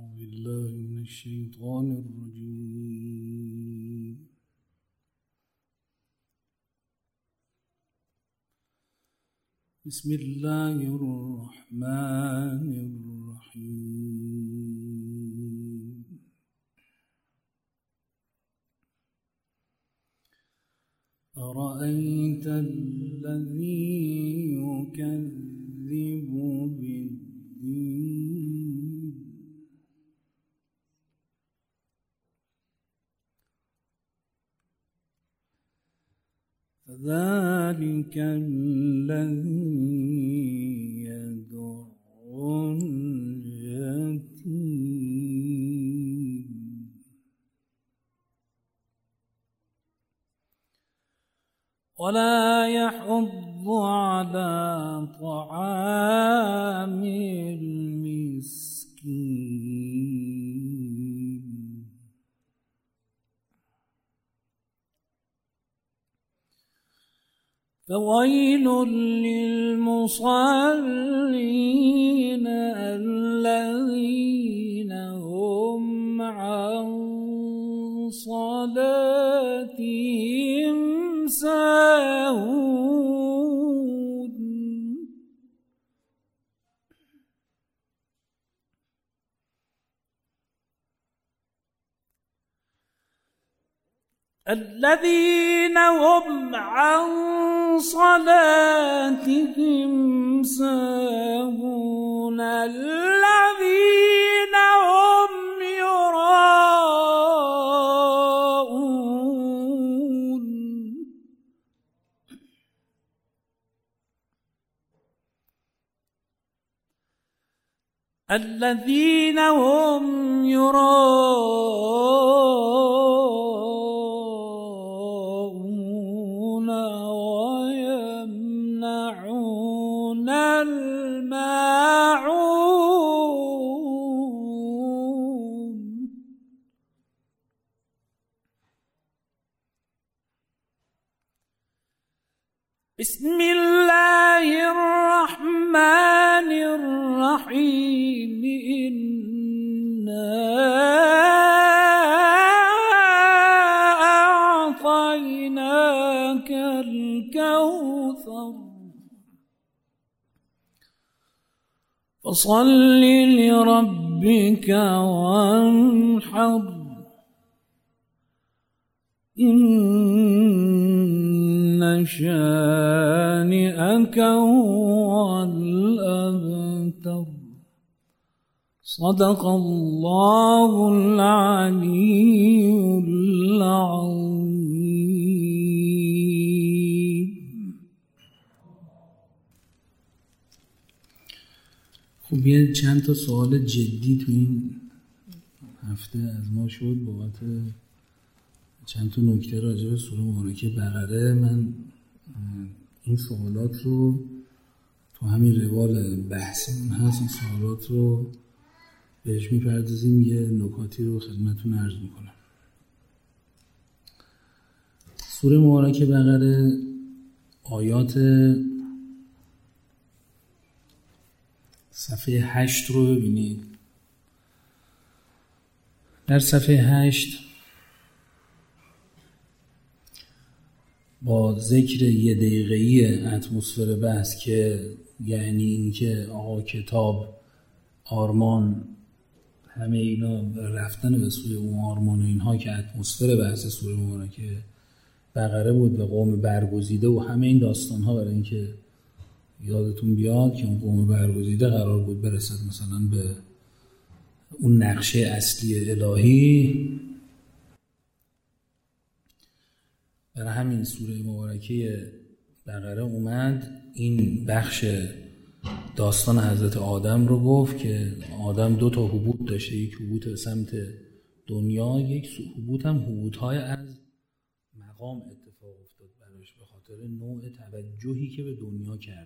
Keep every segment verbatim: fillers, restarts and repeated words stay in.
بالله من الشيطان الرجيم. بسم الله الرحمن الرحيم. أرأيت الذي يكذب بالدين فذلك الذي يدع اليتيم ولا يحض على طعام المسكين فويل للمصلين الذين هم عن صلاتهم ساهون الذين هم عن صلاتهم ساهون الذين هم يراءون الذين هم يراءون ويمنعون الماعون بسم الله الرحمن الرحيم. إنا أعطيناك الكوثر فصل لربك وانحر إن شانئك هو الأبتر. صدق الله العلي العظيم. خب یه چند تا سوال جدی تو این هفته از ما شد بابت چند تا نکته راجع به سوره مبارکه بقره. من این سوالات رو تو همین روال بحثمون هست، این سوالات رو بهش میپردازیم، یه نکاتی رو خدمتتون عرض میکنم. سوره مبارکه بقره آیات صفحه هشت رو ببینید. در صفحه هشت با ذکر یه دقیقه‌ای اتمسفر بحث که یعنی این که آقا کتاب، آرمان، همه اینا رفتن به سوی اون آرمان و اینها که اتمسفر بحث سوره مبارکه بقره بود و قوم برگزیده و همه این داستان‌ها، برای اینکه یادتون بیاد که اون قوم برگزیده قرار بود برسد مثلا به اون نقشه اصلی الهی. برای همین سوره مبارکه بقره اومد این بخش داستان حضرت آدم رو گفت که آدم دو تا هبوط داشته، یک هبوط به سمت دنیا، یک هبوط هم هبوط‌های از مقام اتفاق افتاد براش به خاطر نوع توجهی که به دنیا کرد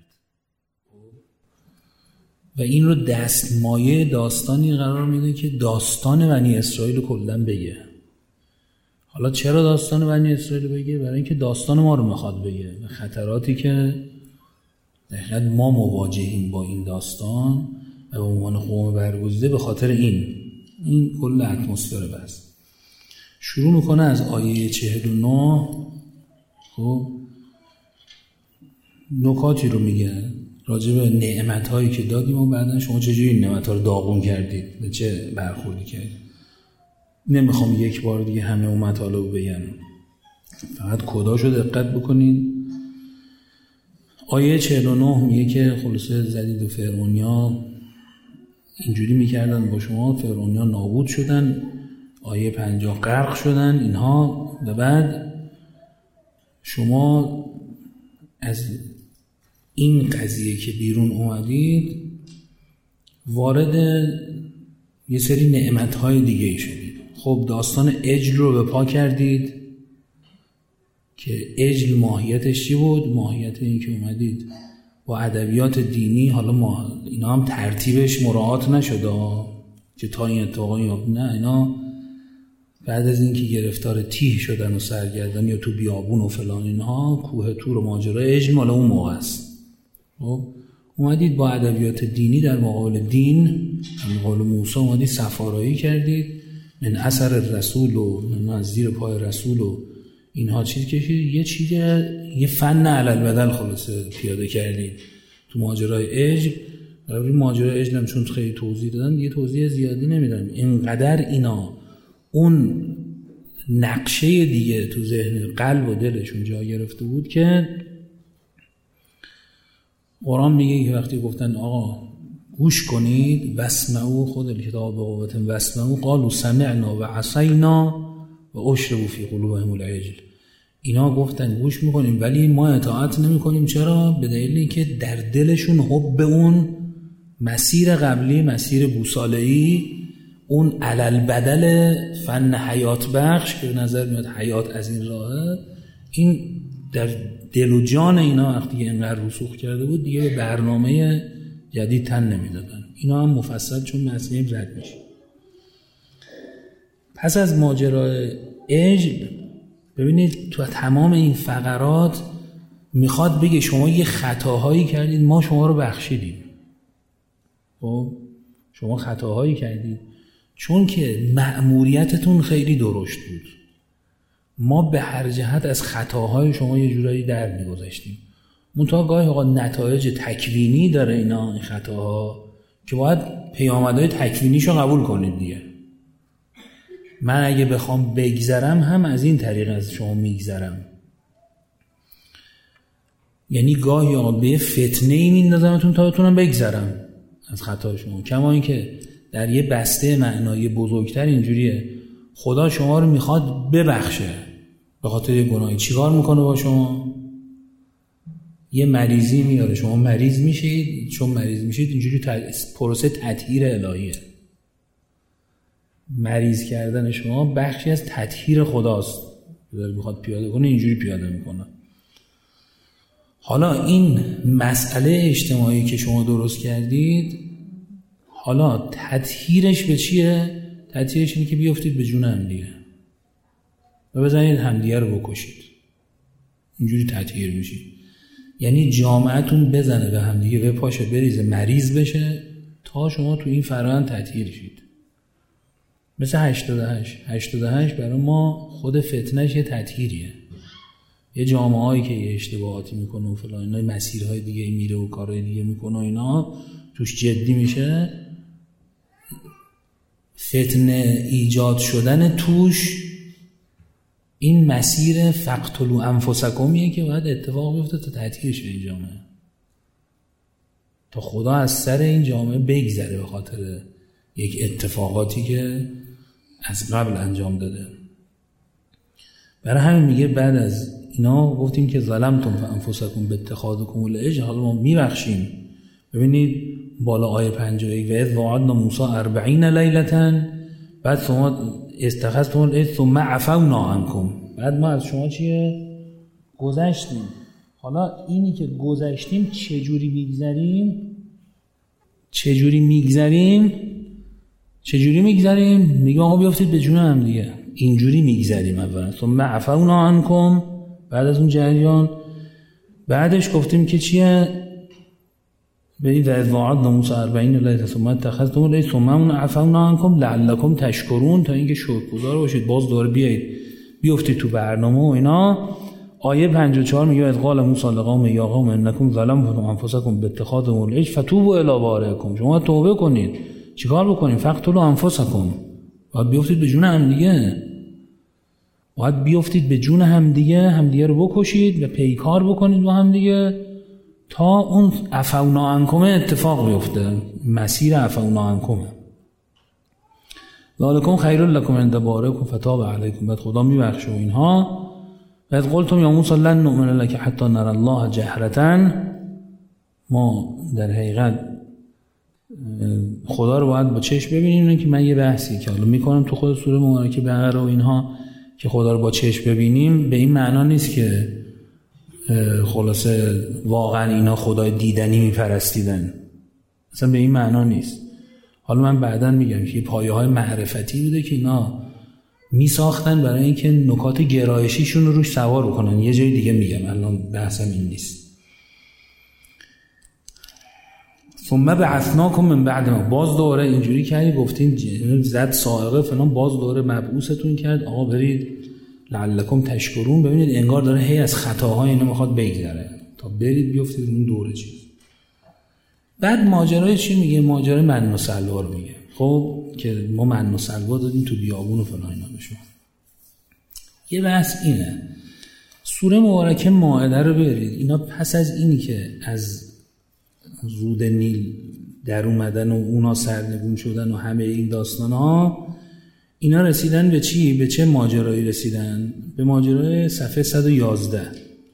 و این رو دستمایه داستانی قرار میده که داستان بنی اسرائیل کلاً بگه. حالا چرا داستان بنی اسرائیل بگه؟ برای اینکه داستان ما رو میخواد بگه و خطراتی که دقیقاً ما مواجهیم با این داستان و به عنوان قوم برگزیده به خاطر این این کل اتمسفر بحث. شروع میکنه از آیه چهل و نه. خب نکاتی رو میگه راجع به نعمت‌هایی که دادیم و بعدن شما چجوری این نعمت‌ها رو داغون کردید، به چه برخوردی کردید. نمیخوام یک بار دیگه همه اون مطالب بگم، فقط کداشو دقت بکنید. آیه چهل و نه میگه که خلاصه زدید و فرعونیا اینجوری میکردن با شما، فرعونیا نابود شدن، آیه پنجاه غرق شدن اینها، و بعد شما از این قضیه که بیرون اومدید وارد یه سری نعمت‌های دیگه ای شدید. خب داستان عجل رو به پا کردید که عجل ماهیتش چی بود؟ ماهیت این که اومدید با ادبیات دینی، حالا ما اینا هم ترتیبش مراعات نشده که تا این اتفاقا یا نه، اینا بعد از اینکه گرفتار تیه شدن و سرگردانی یا تو بیابون و فلان اینها، کوه طور و ماجرای عجل مال اون موقع است. خب اومدید با ادبیات دینی در مقابل دین، در مقابل موسی اومدید سفارایی کردید، من اثر رسول و من از زیر پای رسول و اینها چیز کشید، یه چیز یه فن علل بدل خلاصه پیاده کردید تو ماجرای عجل. برای ماجرای عجل هم چون خیلی توضیح دادن یه توضیح زیادی نمیدن. اینقدر اینا اون نقشه دیگه تو ذهن قلب و دلشون جا گرفته بود که قرآن میگه که وقتی گفتن آقا گوش کنید، واسمعوا، خود کتاب به قوت واسمعوا، قالوا سمعنا و عصینا و اشربوا فی قلوبهم العجل. اینا گفتن گوش میکنیم ولی ما اطاعت نمیکنیم. چرا؟ به دلیلی که در دلشون حب اون مسیر قبلی، مسیر بوصاله‌ای، اون علل بدل فن حیات بخش که به نظر میاد حیات از این راهه، این در دل و جان اینا وقتی اینقدر رسوخ کرده بود دیگه به برنامه جدید تن نمیدادن. اینا هم مفصل چون مسئله رد میشه. پس از ماجرای عجل ببینید تو تمام این فقرات میخواد بگه شما یه خطاهایی کردید، ما شما رو بخشیدیم. خب شما خطاهایی کردید چون که مأموریتتون خیلی درشت بود. ما به هر جهت از خطاهای شما یه جورایی در میگذاشتیم. منتها گاهی آقا نتایج تکوینی داره اینا، این خطاها، که باید پیامدهای تکوینیشو قبول کنید دیگه. من اگه بخوام بگذرم هم از این طریق از شما میگذرم. یعنی گاهی آقا به فتنه ای میندازمتون تا بتونم بگذرم از خطای شما. کما این که در یه بسته معنایی بزرگتر اینجوریه خدا شما رو میخواد ببخشه به خاطر یه گناهی. چیکار میکنه با شما؟ یه مریضی میاره، شما مریض میشید، چون مریض میشید اینجوری پروسه تطهیر الهیه. مریض کردن شما بخشی از تطهیر خداست، داره میخواد پیاده کنه، اینجوری پیاده میکنه. حالا این مسئله اجتماعی که شما درست کردید، حالا تطهیرش به چیه؟ تطهیرش اینه که بیافتید به جون همدیگه و بزنید همدیگه رو بکشید. اینجوری تطهیر میشید. یعنی جامعتون بزنه به همدیگه، به پاشه بریزه، مریض بشه تا شما تو این فرآیند تطهیر شید. مثل هشتاد و هشت هشتاد و هشت برای ما خود فتنهش یه تطهیریه. یه جامعه هایی که یه اشتباهاتی میکنه و فلان اینا، مسیرهای دیگه میره و کارهای دیگه میکنه و اینا توش جدی میشه، فتنه ایجاد شدن توش این مسیر فقتلوا انفسکمیه که باید اتفاق بیفته تا تطهیر شه این جامعه، تا خدا از سر این جامعه بگذره به خاطر یک اتفاقاتی که از قبل انجام داده. برای همین میگه بعد از اینا گفتیم که ظلمتم فانفسکم باتخاذکم العجل، حالا ما میبخشیم. ببینید بالا آیه پنجاه و یک و اذ وعدنا موسی اربعین لیلة، بعد شما استخذتم العجل ثم عفونا عنکم، بعد ما از شما چیه؟ گذشتیم. حالا اینی که گذشتیم چجوری میگذریم؟ چجوری میگذریم؟ چجوری میگذریم؟ میگه آقا بیافتید به جون هم دیگه. اینجوری میگذریم اولا، ثم عفونا عنکم، بعد از اون جریان بعدش گفتیم که چیه؟ به این ذات وعد موسی اربعین لیله ثم اتخذتم العجل ثم عفونا عنکم لعلکم تشکرون، تا اینکه شکرگزار باشید. باز دوباره بیایید بیافتید تو برنامه و اینا. آیه پنجاه و چهار میگه اذ قال موسی لقومه یا قوم انکم ظلمتم انفسکم باتخاذکم العجل فتوبوا الی بارئکم. شما توبه کنید. چیکار بکنید؟ فقتلوا انفسکم. باید بیافتید به جون هم دیگه. باید بیافتید به جون هم دیگه، هم دیگه رو بکشید و پیکار بکنید با هم دیگه تا اون عفونا عنکم اتفاق بیفته. مسیر عفونا عنکم ذالکم خیر لکم عند بارئکم فتاب علیکم. بعد خدا میبخشه و اینها. بعد قلتم یا موسی لن نؤمن لک حتی نری الله جهرة. ما در حقیقت خدا رو باید با چشم ببینیم. اینه که من یه بحثی که حالا میکنم تو خود سوره مبارکه بقره و اینها که خدا رو با چشم ببینیم، به این معنا نیست که خلاصه واقعا اینا خدای دیدنی میپرستیدن، اصلا به این معنا نیست. حالا من بعداً میگم که پایه های معرفتی بوده که اینا میساختن برای اینکه نکات گرایشیشون رو روش سوار بکنن. یه جای دیگه میگم، الان بحثم این نیست. ثم بعثناکم من بعد ما. باز دوره اینجوری کردی گفتین زد صاعقه فلان، باز دوره مبعوثتون کرد آقا برید لعلکم تشکرون. ببینید انگار داره هی از خطاهای اینا میخواد بگذره تا برید بیافتید اون دوره چیز. بعد ماجرای چی میگه؟ ماجرای من و سلوا رو میگه. خب که ما من و سلوا دادیم تو بیابون و فلان اینا بشون. یه بحث اینه، سوره مبارکه مائده رو برید. اینا پس از اینی که از رود نیل در اومدن و اونا سرنگون شدن و همه این داستان ها، اینا رسیدن به چی؟ به چه ماجرایی رسیدن؟ به ماجرای صفحه صد و یازده.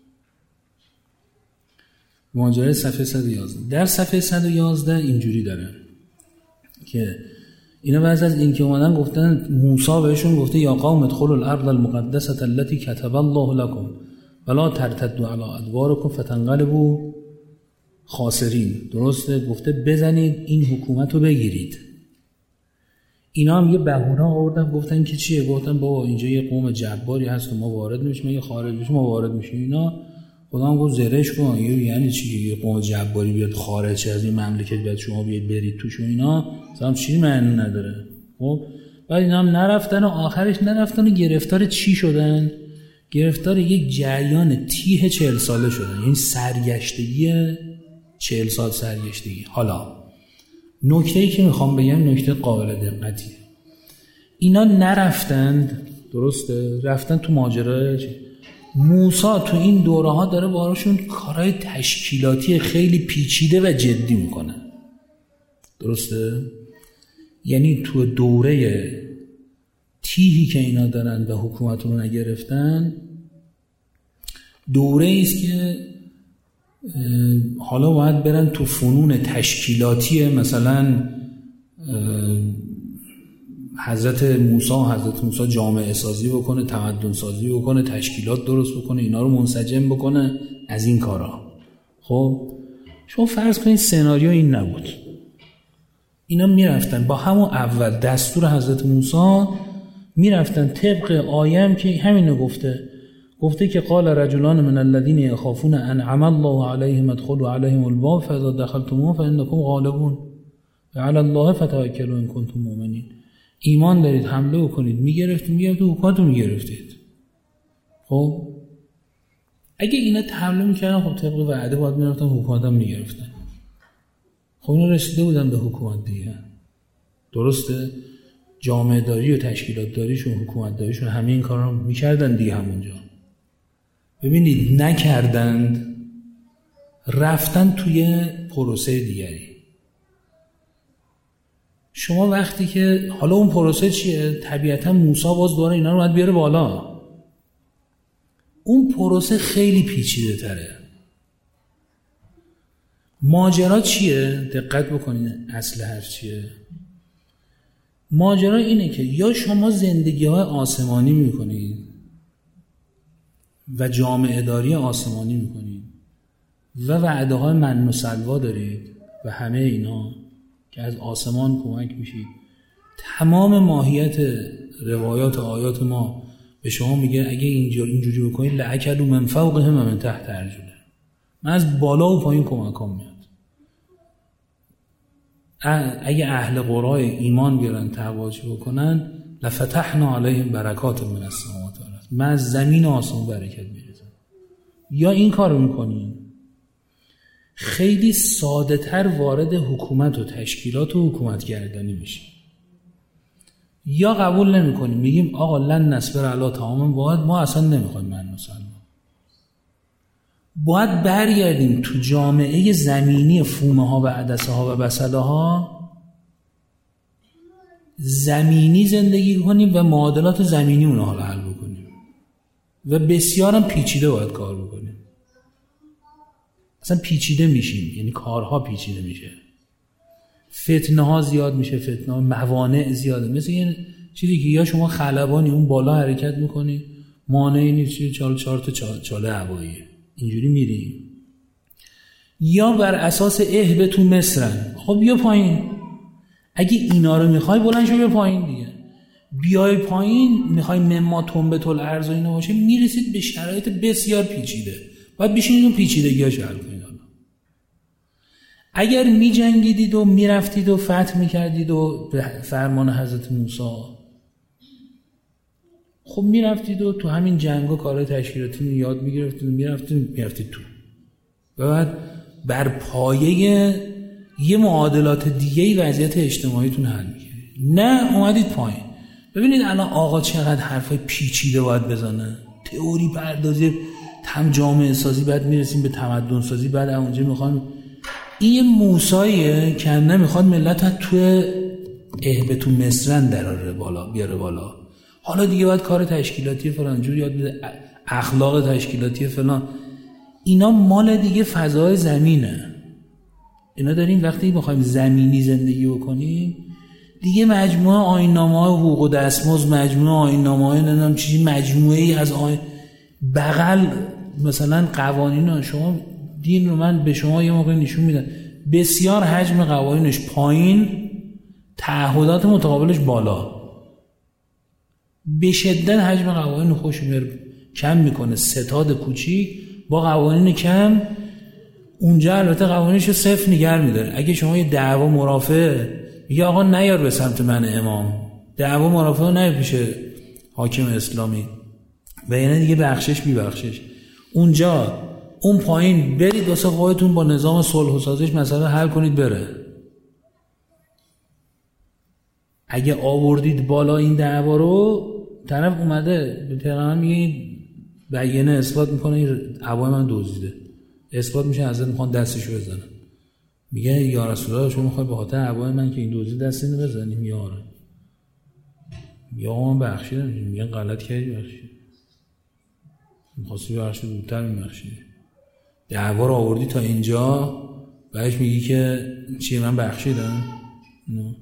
ماجرای صفحه صد و یازده. در صفحه صد و یازده اینجوری داره که اینا بعد از این که اومدن گفتن، موسی بهشون گفته یا قوم ادخلوا الارض المقدسه التي كتب الله لكم ولا ترتدوا على ادباركم فتنقلبوا خاسرین. درسته؟ گفته بزنید این حکومت رو بگیرید. اینا هم یه بهونه آوردن گفتن که چیه؟ گفتن بابا اینجا یه قوم جباری هست و ما وارد میشیم، یه خارج میشیم ما وارد میشیم. اینا خدا هم گفت زرش کن. یعنی چی یه قوم جباری بیاد خارج از این مملکت بیاد شما بیاد برید توش و اینا؟ مثلا چی معنی نداره. خب بعد اینا هم نرفتن و آخرش نرفتن و گرفتار چی شدن؟ گرفتار یک جریان تیه چهل ساله شدن. این سرگشتگی چهل سال سرگشتگی. حالا نکته‌ای که میخوام بگم نکته قابل دقتیه. اینا نرفتند، درسته؟ رفتن تو ماجرای موسی. تو این دوره ها داره باراشون کارهای تشکیلاتی خیلی پیچیده و جدی میکنه. درسته؟ یعنی تو دوره تیهی که اینا دارن و حکومت رو نگرفتن، دوره ایست که حالا باید برن تو فنون تشکیلاتی، مثلا حضرت موسی حضرت موسی جامعه سازی بکنه، تمدن سازی بکنه، تشکیلات درست بکنه، اینا رو منسجم بکنه، از این کارا. خب شما فرض کنید سناریو این نبود. اینا میرفتن با همون اول دستور حضرت موسی میرفتن طبق آیه که همینو گفته گفته که قال رجلان من الذين يخافون انعم الله عليهم ادخلوا عليهم الباب فاذا دخلتموه فانكم غالبون وعلى الله فتوکلوا ان کنتم مؤمنین. ایمان دارید حمله کنید، میگرفتید میگرفتید حکومتو میگرفتید. خب اگه اینا حمله میکردن خب طبق وعده باید میرفتن حکومت هم میگرفتن. خب اینا رسیده بودن به حکومت دیگه. درسته؟ جامعه داری و تشکیلات داریشون، حکومت داریشون، همه این کارا رو میکردن دیگه همونجا. ببینید نکردند، رفتن توی پروسه دیگری. شما وقتی که حالا اون پروسه چیه؟ طبیعتا موسی باز دوره اینا رو باید بیاره بالا. اون پروسه خیلی پیچیده تره. ماجرا چیه؟ دقت بکنید اصل حرف چیه؟ ماجرا اینه که یا شما زندگی های آسمانی میکنید و جامعه داری آسمانی میکنید و وعده های من و سلوا دارید و همه اینا که از آسمان کمک میشید. تمام ماهیت روایات و آیات ما به شما میگه اگه اینجا اینجوری بکنید لأکلوا من فوقهم و من تحت ارجلهم. من از بالا و پایین کمکام میاد. اگه اهل قرای ایمان بیارن تواجه بکنن لفتحنا علیهم برکات من السماوات والارض، من از زمین و آسمان برکت میریزم. یا این کارو میکنیم خیلی ساده تر وارد حکومت و تشکیلات و حکومت گردانی میشیم، یا قبول نمی کنیم میگیم آقا لن نصبر علی طعام واحد، ما اصلا نمیخوایم من مسلمان. باید برگردیم تو جامعه زمینی فومه ها و عدسه ها و بسله ها، زمینی زندگی کنیم و معادلات زمینی اونها رو حل بکنیم و بسیارم پیچیده باید کار بکنیم. اصلا پیچیده میشیم، یعنی کارها پیچیده میشه، فتنه ها زیاد میشه، فتنه ها موانع زیاده، مثل یه چیزی که یا شما خلبانی اون بالا حرکت میکنی مانعی نیست، چال چهار تا چاله هواییه اینجوری میریم، یا بر اساس اهبه تو مصرن، خب بیا پایین، اگه اینا رو میخوای بلند شو بیا پایین دیگه، بیای پایین میخوای مما تنبت الارض و اینا باشه، میرسید به شرایط بسیار پیچیده، باید بشینید اون پیچیدگی‌هاش حل کنید. اگر می جنگیدید و می رفتید و فتح می کردید و به فرمان حضرت موسی، خب می رفتید و تو همین جنگ و کارهای تشکیلاتی می یاد می گرفتید و می رفتید می رفتید تو، و بعد بر پایه یه معادلات دیگه‌ای وضعیت اجتماعیتون حل می کردید. نه اومدید پایین. ببینید الان آقا چقدر حرفای پیچیده باید بزنه، تئوری پردازی، هم جامعه سازی، بعد می رسیم به تمدن سازی، بعد اونجا می خوایم این موساییه که نمیخواد ملت تو اهبه تو مصرن دراره بالا بیاره بالا. حالا دیگه باید کار تشکیلاتی فلان جور یاد بده، اخلاق تشکیلاتی فلان، اینا مال دیگه فضای زمینه. اینا داریم وقتی بخوایم زمینی زندگی بکنیم دیگه مجموعه آیین‌نامه‌های حقوق و دستمزد، مجموعه آیین‌نامه‌های نمیدونم چیزی، مجموعه‌ای از آیین بغل مثلا قوانین. شما دین رو من به شما یه موقع نشون میدم بسیار حجم قوانینش پایین، تعهدات متقابلش بالا، به شدت حجم قوانین خوش میاره کم میکنه، ستاد کوچیک با قوانین کم، اونجا البته قوانینش رو صفر نگه میداره. اگه شما یه دعوا مرافعه میگه آقا نیار به سمت من امام، دعوا مرافعه نیار پیش حاکم اسلامی، و یعنی دیگه بخشش بی بخشش، اونجا اون پایین برید واسه خودتون با نظام صلح و سازش مسئله حل کنید بره. اگه آوردید بالا این دعوا رو، طرف اومده به پیغمبر میگه بیانه اثبات میکنه این عوای من دزدیده، اثبات میشه حضرت میخوان دستشو بزنن، میگه یا رسول الله شما میخوای به خاطر عوای من که این دزدی دست اینو بزنیم؟ یاره یا من بخشیدم، میگن غلط کردی بخشید، میخواستی بخشید زودتر میبخشید، دعوا رو آوردی تا اینجا بعدش میگی که چیه من بخشیدم؟ نه.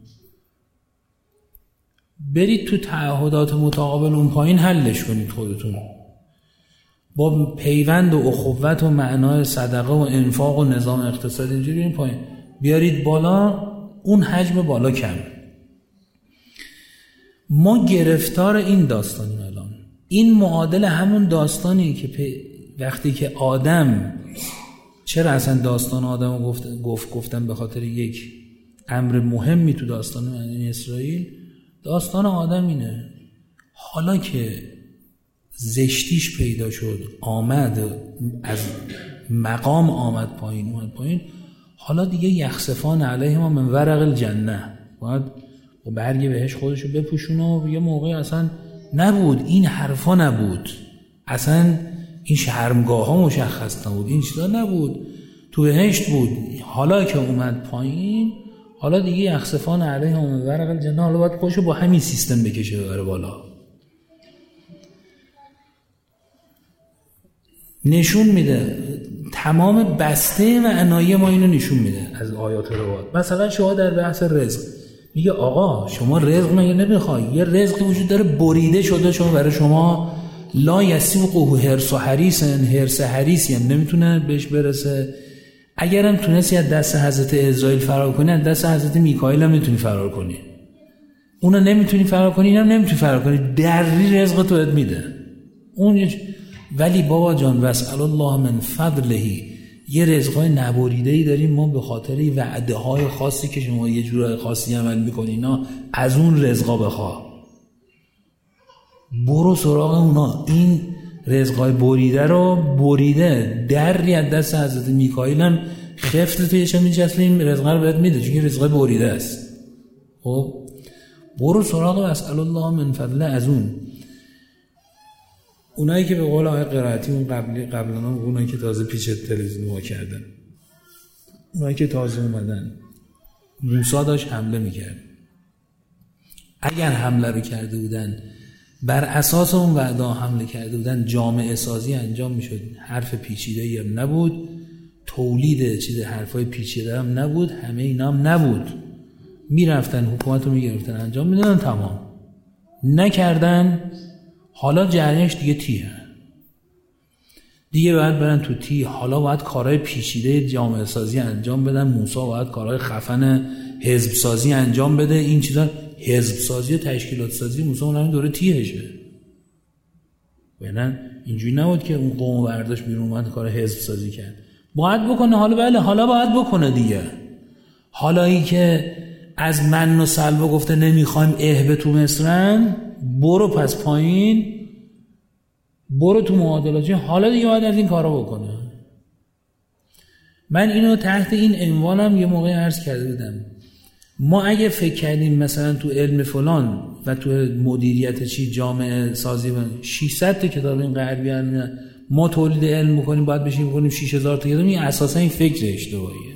برید تو تعهدات متقابل اون پایین حلش کنید خودتون با پیوند و اخوت و معنای صدقه و انفاق و نظام اقتصادی، اینجوری این پایین بیارید بالا، اون حجم بالا کم. ما گرفتار این داستانیم الان. این معادل همون داستانی که پ... وقتی که آدم، چرا اصلا داستان آدم رو گفت گفت گفتم به خاطر یک امر مهمی تو داستان بنی اسرائیل، داستان آدم اینه حالا که زشتیش پیدا شد، آمد از مقام آمد پایین اومد پایین، حالا دیگه یخسفان علیه ما من ورق الجنه، باید با برگ بهش خودشو بپوشونه و یه موقعی اصلا نبود این حرفا، نبود اصلا این شرمگاه ها مشخص نبود، این چیزا نبود، تو بهشت بود. حالا که اومد پایین، حالا دیگه یخسفان علیه ما من ورق الجنه، حالا باید خودشو با همین سیستم بکشه ببره بالا. نشون میده تمام بسته معنایی ما اینو نشون میده از آیات روات. مثلا شما در بحث رزق میگه آقا شما رزق مگه نمیخوای؟ یه رزقی وجود داره بریده شده شما برای شما، لا یسوقه حرص و حریص، حرص حریصی هم نمیتونه بهش برسه. اگرم تونستی از دست حضرت عزرائیل فرار کنی، از دست حضرت میکائیل هم میتونی فرار کنی. اونو نمیتونی فرار کنی، اینم نمیتونی فرار کنی، دری رزق تو بهت میده اون. ولی بابا جان واسأل الله من فضله، یه رزقای نبریده‌ای داریم ما به خاطر وعده‌های خاصی که شما یه جورای خاصی عمل می‌کنین اینا، از اون رزقا بخوا، برو سراغ اونا. این رزقای بریده رو بریده دری از دست حضرت میکائیل هم خفت تویش میچسبه، این رزقا رو بهت میده چون رزقای بریده است. خب برو سراغ اسأل الله من فضله. از اون اونایی که به قول آقای قرائتی اون قبلی قبلا اونایی که تازه پیش تلویزیون وا کردن، اونایی که تازه اومدن، موسی داشت حمله میکرد. اگر حمله رو کرده بودن بر اساس اون وعده حمله کرده بودن، جامعه سازی انجام میشد، حرف پیچیده‌ای هم نبود، تولید چیز حرفای پیچیده هم نبود، همه اینا هم نبود، میرفتن حکومت رو میگرفتن انجام میدادن، تمام. نکردن، حالا جریانش دیگه تیه، دیگه باید برن تو تی، حالا باید کارهای پیچیده جامعه سازی انجام بدن، موسی باید کارهای خفن حزب سازی انجام بده. این چیزا حزب سازی و تشکیلات سازی موسی اون همین دوره تیهشه. ببینن اینجوری نبود که اون قوم برداشت بیرون اومد کار حزب سازی کرد. باید بکنه، حالا بله حالا باید بکنه دیگه. حالایی که از من و سلوا گفته نمیخوایم اهبه تو مصرن، برو پس پایین، برو تو معادلاتی، حالا دیگه باید از این کارا بکنه. من اینو تحت این عنوانم یه موقع عرض کرده بودم، ما اگه فکر کردیم مثلا تو علم فلان و تو مدیریت چی جامعه سازی ششصد تا کتاب این غربی ما تولید علم بکنیم باید بشیم بکنیم شش هزار تا کتاب، این اساسا این فکر اشتباهیه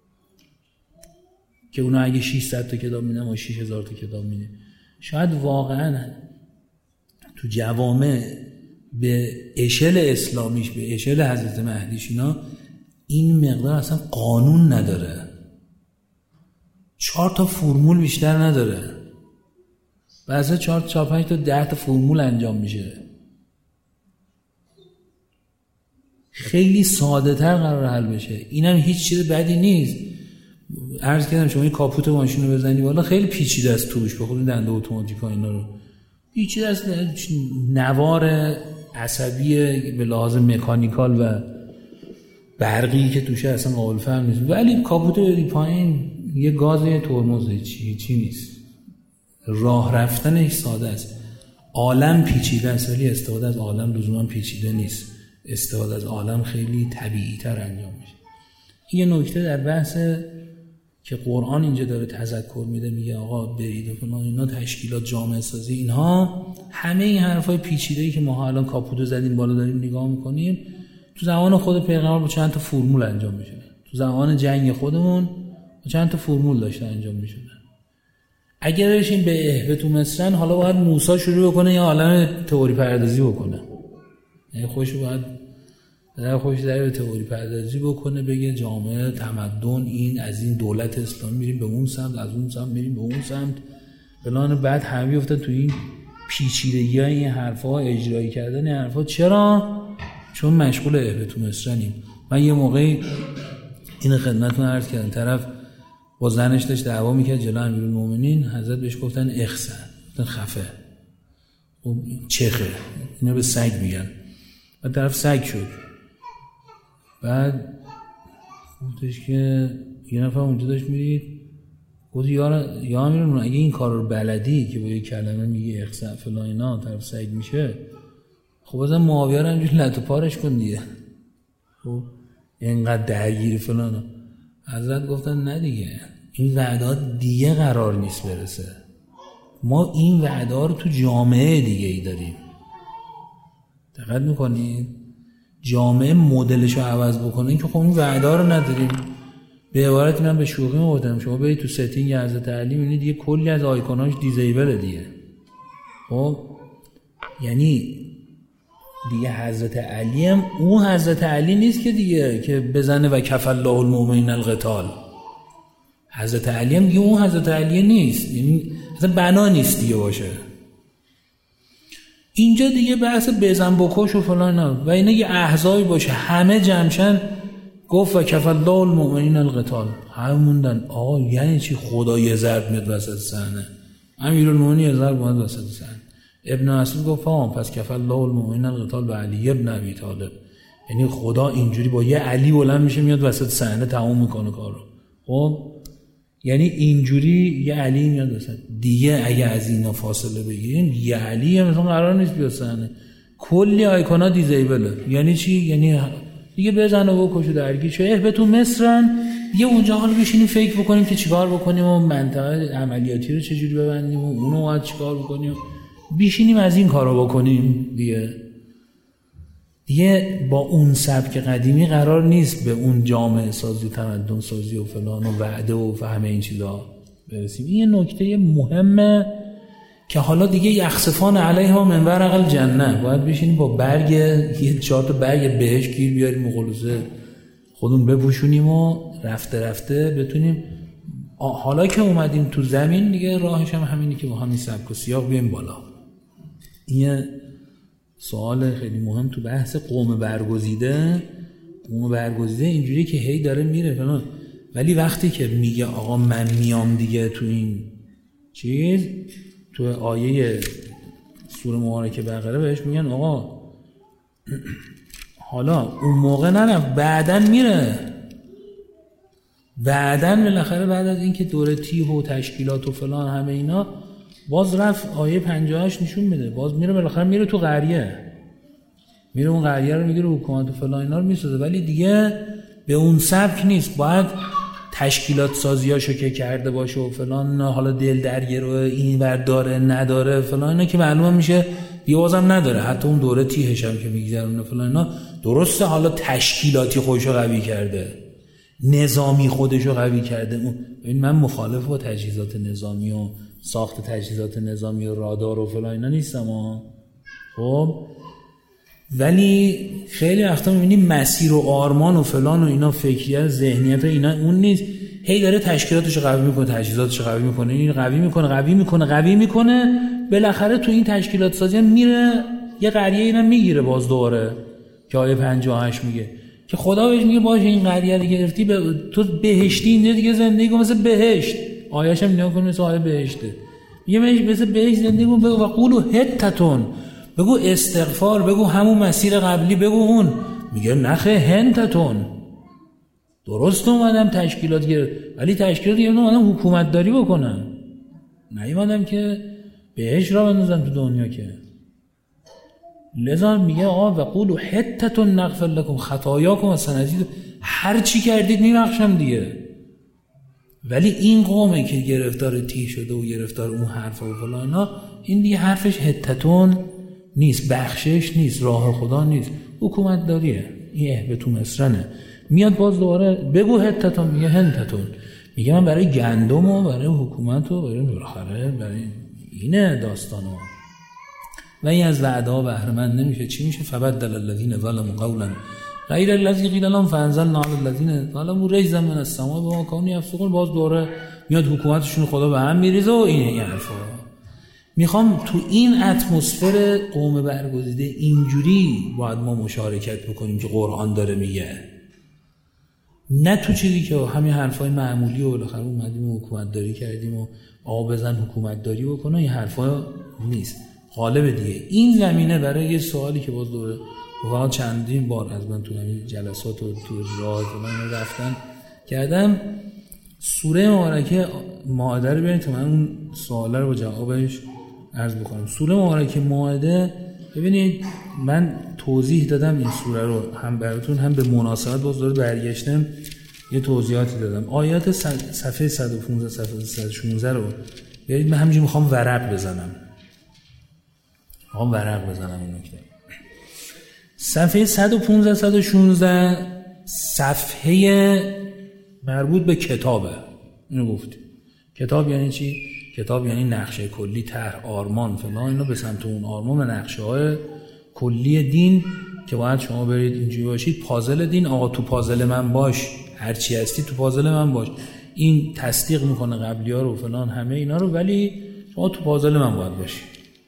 که اونا اگه ششصد تا کتاب میدن ما شش هزار تا کتاب میدیم. شاید واقعا تو جوامع به اشل اسلامیش، به اشل حضرت مهدیش اینا این مقدار اصلا قانون نداره، چهار تا فرمول بیشتر نداره، بعضی چهار تا پنج تا ده تا فرمول انجام میشه، خیلی ساده تر قرار حل بشه. اینم هیچ چیز بدی نیست. عرض کردم شما این کاپوت ماشین رو بزنی بالا خیلی پیچیده است توش، به خود دنده اتوماتیکا اینا رو پیچیده است، نوار عصبی به لحاظ مکانیکال و برقی که توشه اصلا قابل فهم نیست، ولی کاپوت بری پایین یه گاز یه ترمز چی چی نیست، راه رفتنش ساده است. عالم پیچیده است ولی استفاده از عالم لزوما پیچیده نیست، استفاده از عالم خیلی طبیعی تر انجام میشه. این نکته در بحث که قرآن اینجا داره تذکر میده، میگه آقا برید و فلان اینا، تشکیلات جامعه سازی، اینها همه این حرفای پیچیده‌ای که ما الان کاپوتو زدیم بالا داریم نگاه میکنیم، تو زمان خود پیغمبر با چند تا فرمول انجام میشه، تو زمان جنگ خودمون با چند تا فرمول داشته انجام میشه. اگر بشیم به اهبه تو مصرن، حالا باید موسی شروع بکنه یه عالم تئوری پردازی بکنه، یعنی خوش باید در خوش در به تئوری پردازی بکنه، بگه جامعه تمدن این از این دولت اسلام میریم به اون سمت، از اون سمت میریم به اون سمت فلان، بعد همه افتاد تو این پیچیدگی های این حرفا، اجرایی کردن این حرفا. چرا؟ چون مشغول اهبه تو مصرنیم. من یه موقعی این خدمتتون عرض کردم، طرف با زنش داشت دعوا میکرد جلو امیرالمومنین، حضرت بهش گفتن اخسن، گفتن خفه، خب چخه، اینا به سگ میگن، بعد طرف سگ شد. بعد گفتش که یه نفر اونجا داشت میرید، گفت یا یا امیرالمومنین اگه این کار رو بلدی که با یه کلمه میگی اخسن فلان اینا طرف سگ میشه، خب بازم معاویه رو همجوری لط و پارش کن دیگه، خب اینقدر درگیر فلان. حضرت گفتن نه دیگه، این وعدات دیگه قرار نیست برسه، ما این وعده رو تو جامعه دیگه ای داریم. دقت میکنید؟ جامعه مدلش رو عوض بکنه که خب این وعده رو نداریم. به عبارت من به شوخی میگفتم شما برید تو ستینگ حضرت علی میبینید دیگه کلی از آیکوناش دیزیبل دیگه، خب یعنی دیگه حضرت علی هم اون حضرت علی نیست که دیگه که بزنه و کف الله المؤمنین القتال. حضرت علی هم دیگه اون حضرت علی نیست، یعنی اصلا بنا نیست دیگه باشه. اینجا دیگه بحث بزن بکش و فلان و اینا یه احزابی باشه همه جمشن، گفت و کف الله المؤمنین القتال، همه موندن آقا یعنی چی؟ خدا یه ضرب میاد وسط صحنه، امیرالمومنین یه ضرب میاد وسط صحنه. ابن مسعود گفت فهم پس کف الله المؤمنین القتال به علی ابن ابی طالب، یعنی خدا اینجوری با یه علی بلند میشه میاد وسط صحنه تموم میکنه کارو. خب یعنی اینجوری یه علی میاد وسط دیگه. اگه از اینا فاصله بگیریم یه علی مثلا قرار نیست بیاد صحنه. کلی آیکونا دیزیبله. یعنی چی؟ یعنی دیگه بزن و بکشو درگیر شو اهبتون مصرن دیگه. اونجا حالا بشینیم فکر بکنیم که چیکار بکنیم و منطقه عملیاتی رو چجوری ببندیم و اونو باید چیکار بکنیم. بشینیم از این کارو بکنیم دیگه. دیگه با اون سبک قدیمی قرار نیست به اون جامعه سازی و تمدن سازی و فلان و وعده و فهم این چیزا برسیم. این یه نکته مهمه که حالا دیگه یخسفان علیها من ورق الجنه. باید بشینیم با برگ یه چهار تا برگ بهش گیر بیاریم و خلاصه خودمون بپوشونیم و رفته رفته بتونیم. حالا که اومدیم تو زمین دیگه راهش هم همینی که با همین سبک و سیاق بیایم بالا. این سوال خیلی مهم تو بحث قوم برگزیده. قوم برگزیده اینجوری که هی داره میره فلان، ولی وقتی که میگه آقا من میام دیگه تو این چیز، تو آیه سوره مبارکه بقره بهش میگن آقا حالا اون موقع نرفت بعدن میره. بعدن بالاخره بعد از اینکه دوره تیه و تشکیلات و فلان همه اینا باز رفت آیه پنجاه و هشت نشون میده باز میره بالاخره میره تو قریه، میره اون قریه رو میگیره حکومت و فلان اینا رو میسازه، ولی دیگه به اون سبک نیست. باید تشکیلات سازیاشو که کرده باشه و فلان، حالا دل درگیر و این ور داره نداره فلان اینا که معلومه میشه دیگه بازم نداره. حتی اون دوره تیهش هم که میگذرونه فلان اینا درسته حالا تشکیلاتی خودشو قوی کرده، نظامی خودشو قوی کرده. این من مخالف با تجهیزات نظامی و ساخت تجهیزات نظامی و رادار و فلان اینا نیستم ها. خب ولی خیلی وقتا میبینیم مسیر و آرمان و فلان و اینا فکریه ذهنیت اینا اون نیست، هی داره تشکیلاتش قوی میکنه، تجهیزاتش قوی میکنه، این قوی میکنه قوی میکنه قوی میکنه بالاخره تو این تشکیلات سازی میره یه قریه اینا میگیره باز دوباره که آیه پنجاه و هشت میگه که خدا بهش میگه باشه این قریه رو گرفتی به تو بهشتی اینجا دیگه زندگی کن مثل بهشت. آیه‌اش هم نگاه کن مثل آیه بهشته، میگه مثل بهشت زندگی کن. بگو وقولو حتتون، بگو استغفار، بگو همون مسیر قبلی، بگو اون. میگه نخه هنتتون. درست اومدم تشکیلات گرفت ولی تشکیلات گرفت اومدم حکومت داری بکنم، نیومدم که بهش را بندازم تو دنیا که. لذا میگه آقا وقولو حتتون نغفر لکم خطایاکم و سنزید، هر چی کردید میبخشم دیگه. ولی این قومه که گرفتار تی شده و گرفتار اون حرف و فلانا، این دیگه حرفش حتتون نیست، بخشش نیست، راه خدا نیست، حکومت داریه. این اهبتون مصرنه. میاد باز دوباره بگو حتتون، میگه هنتتون، میگه من برای گندم و برای حکومت و برای بالاخره برای اینه داستانو. و این از وعده ها بهره مند نمیشه. چی میشه؟ فبدل الذین ظلموا قولا غیر الذی قیل لهم فانزلنا علی الذین ظلموا رجزا من السماء بما كانوا یفسقون. باز دوره میاد حکومتشون خدا به هم میریزه و این این حرفا. میخوام تو این اتمسفر قوم برگزیده اینجوری باید ما مشارکت بکنیم که قرآن داره میگه، نه تو چیزی که همین حرفای معمولی و بالاخره اومدیم و حکومت داری کردیم و آقا بزن حکومت داری بکنه. این حرفا نیست. غالب دیگه این زمینه برای یه سوالی که باز دوره واقعا چندین بار از من تو همین جلسات و تو راه من رفتن کردم، سوره مبارکه مائده رو ببینید تا من اون سوالا رو با جوابش عرض بکنم. سوره مبارکه مائده ببینید من توضیح دادم این سوره رو هم براتون هم به مناسبت باز دوره برگشتم یه توضیحاتی دادم. آیات صفحه صد و پانزده صفحه صد و شانزده رو برید. من همینجوری میخوام ورق بزنم میخوام ورق بزنم این نکته. صفحه صد و پانزده صد و شانزده صفحه مربوط به کتابه. اینو گفتیم. کتاب یعنی چی؟ کتاب یعنی نقشه کلی، طرح، آرمان فلان اینا به سمت اون آرمان و نقشه های کلی دین که باید شما برید اینجوری باشید. پازل دین، آقا تو پازل من باش، هر چی هستی تو پازل من باش. این تصدیق میکنه قبلی ها رو فلان همه اینا رو، ولی شما تو پازل من باید باشی.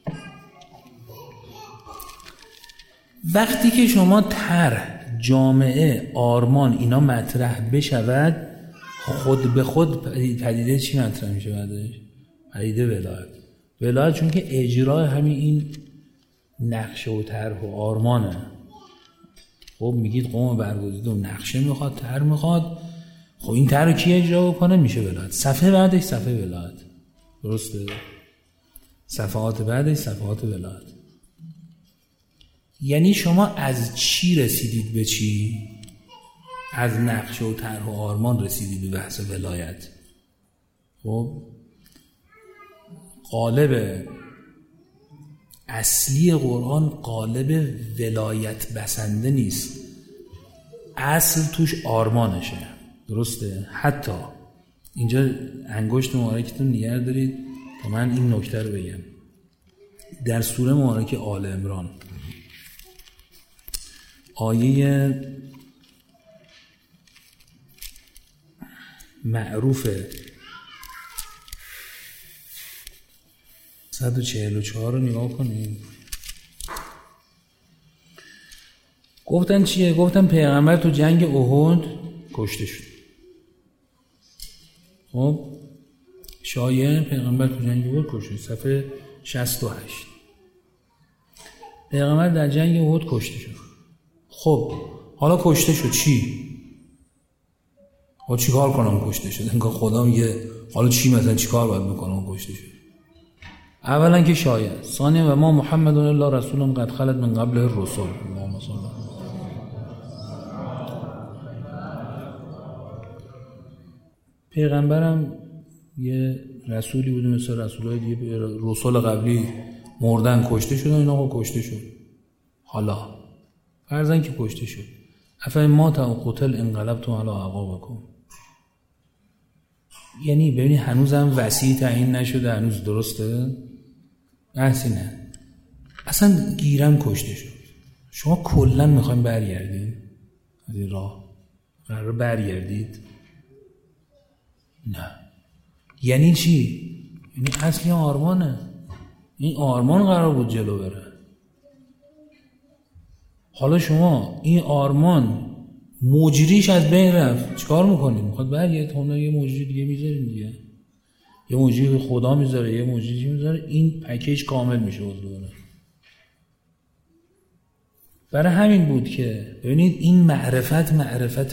وقتی که شما طرح، جامعه، آرمان اینا مطرح بشود، خود به خود پدیده چی مطرح میشه بعدش؟ پدیده ولایت. ولایت چون که اجرای همین این نقشه و طرح و آرمانه. خب میگید قوم برگزیده و نقشه میخواد، طرح میخواد. خب این طرح رو کی اجرا بکنه؟ میشه ولایت. صفحه بعدش صفحه ولایت. درسته؟ صفحات بعدش صفحات ولایت. یعنی شما از چی رسیدید به چی؟ از نقشه و طرح و آرمان رسیدید به بحث ولایت. خب قالب اصلی قرآن قالب ولایت بسنده نیست، اصل توش آرمانشه. درسته؟ حتی اینجا انگشت مبارکتون نگه دارید تا من این نکته رو بگم. در سوره مبارکه آل عمران آیه معروف صد و چهل و چهار رو نگاه کنیم. گفتن چیه؟ گفتن پیغمبر تو جنگ احد کشته شد. خب شایعه پیغمبر تو جنگ احد کشته شد. صفحه شصت و هشت. پیغمبر در جنگ احد کشته شد. خب حالا کشته شد چی؟ ها چی کار کنم کشته شد؟ انگار خدا میگه حالا چی مثلا چی کار باید بکنم کشته شد؟ اولا که شایعه، ثانیا و ما محمد الا رسول قد خلت من قبل الرسل. اللهم صل علی پیغمبرم یه رسولی بوده مثل رسولای دیگه، رسول قبلی مردن کشته شدن، اینا آقا کشته شد. حالا فرضاً که کشته شد، افای ما تا قتل انقلبتم علی اعقابکم. یعنی ببینی هنوزم وصی تعیین نشده، هنوز. درسته؟ بحثی نه. اصلا گیرم کشته شد. شما کلا میخوایم برگردید از این راه؟ قرار برگردید؟ نه. یعنی چی؟ یعنی اصلی آرمانه. این آرمان قرار بود جلو بره. حالا شما این آرمان مجریش از بین رفت، چیکار میکنید؟ میخواد برگردید؟ اون یه مجری دیگه میذارین دیگه، یه مجری خدا میذاره، یه مجری میذاره، این پکیج کامل میشه وضوعه. برای همین بود که ببینید این معرفت معرفت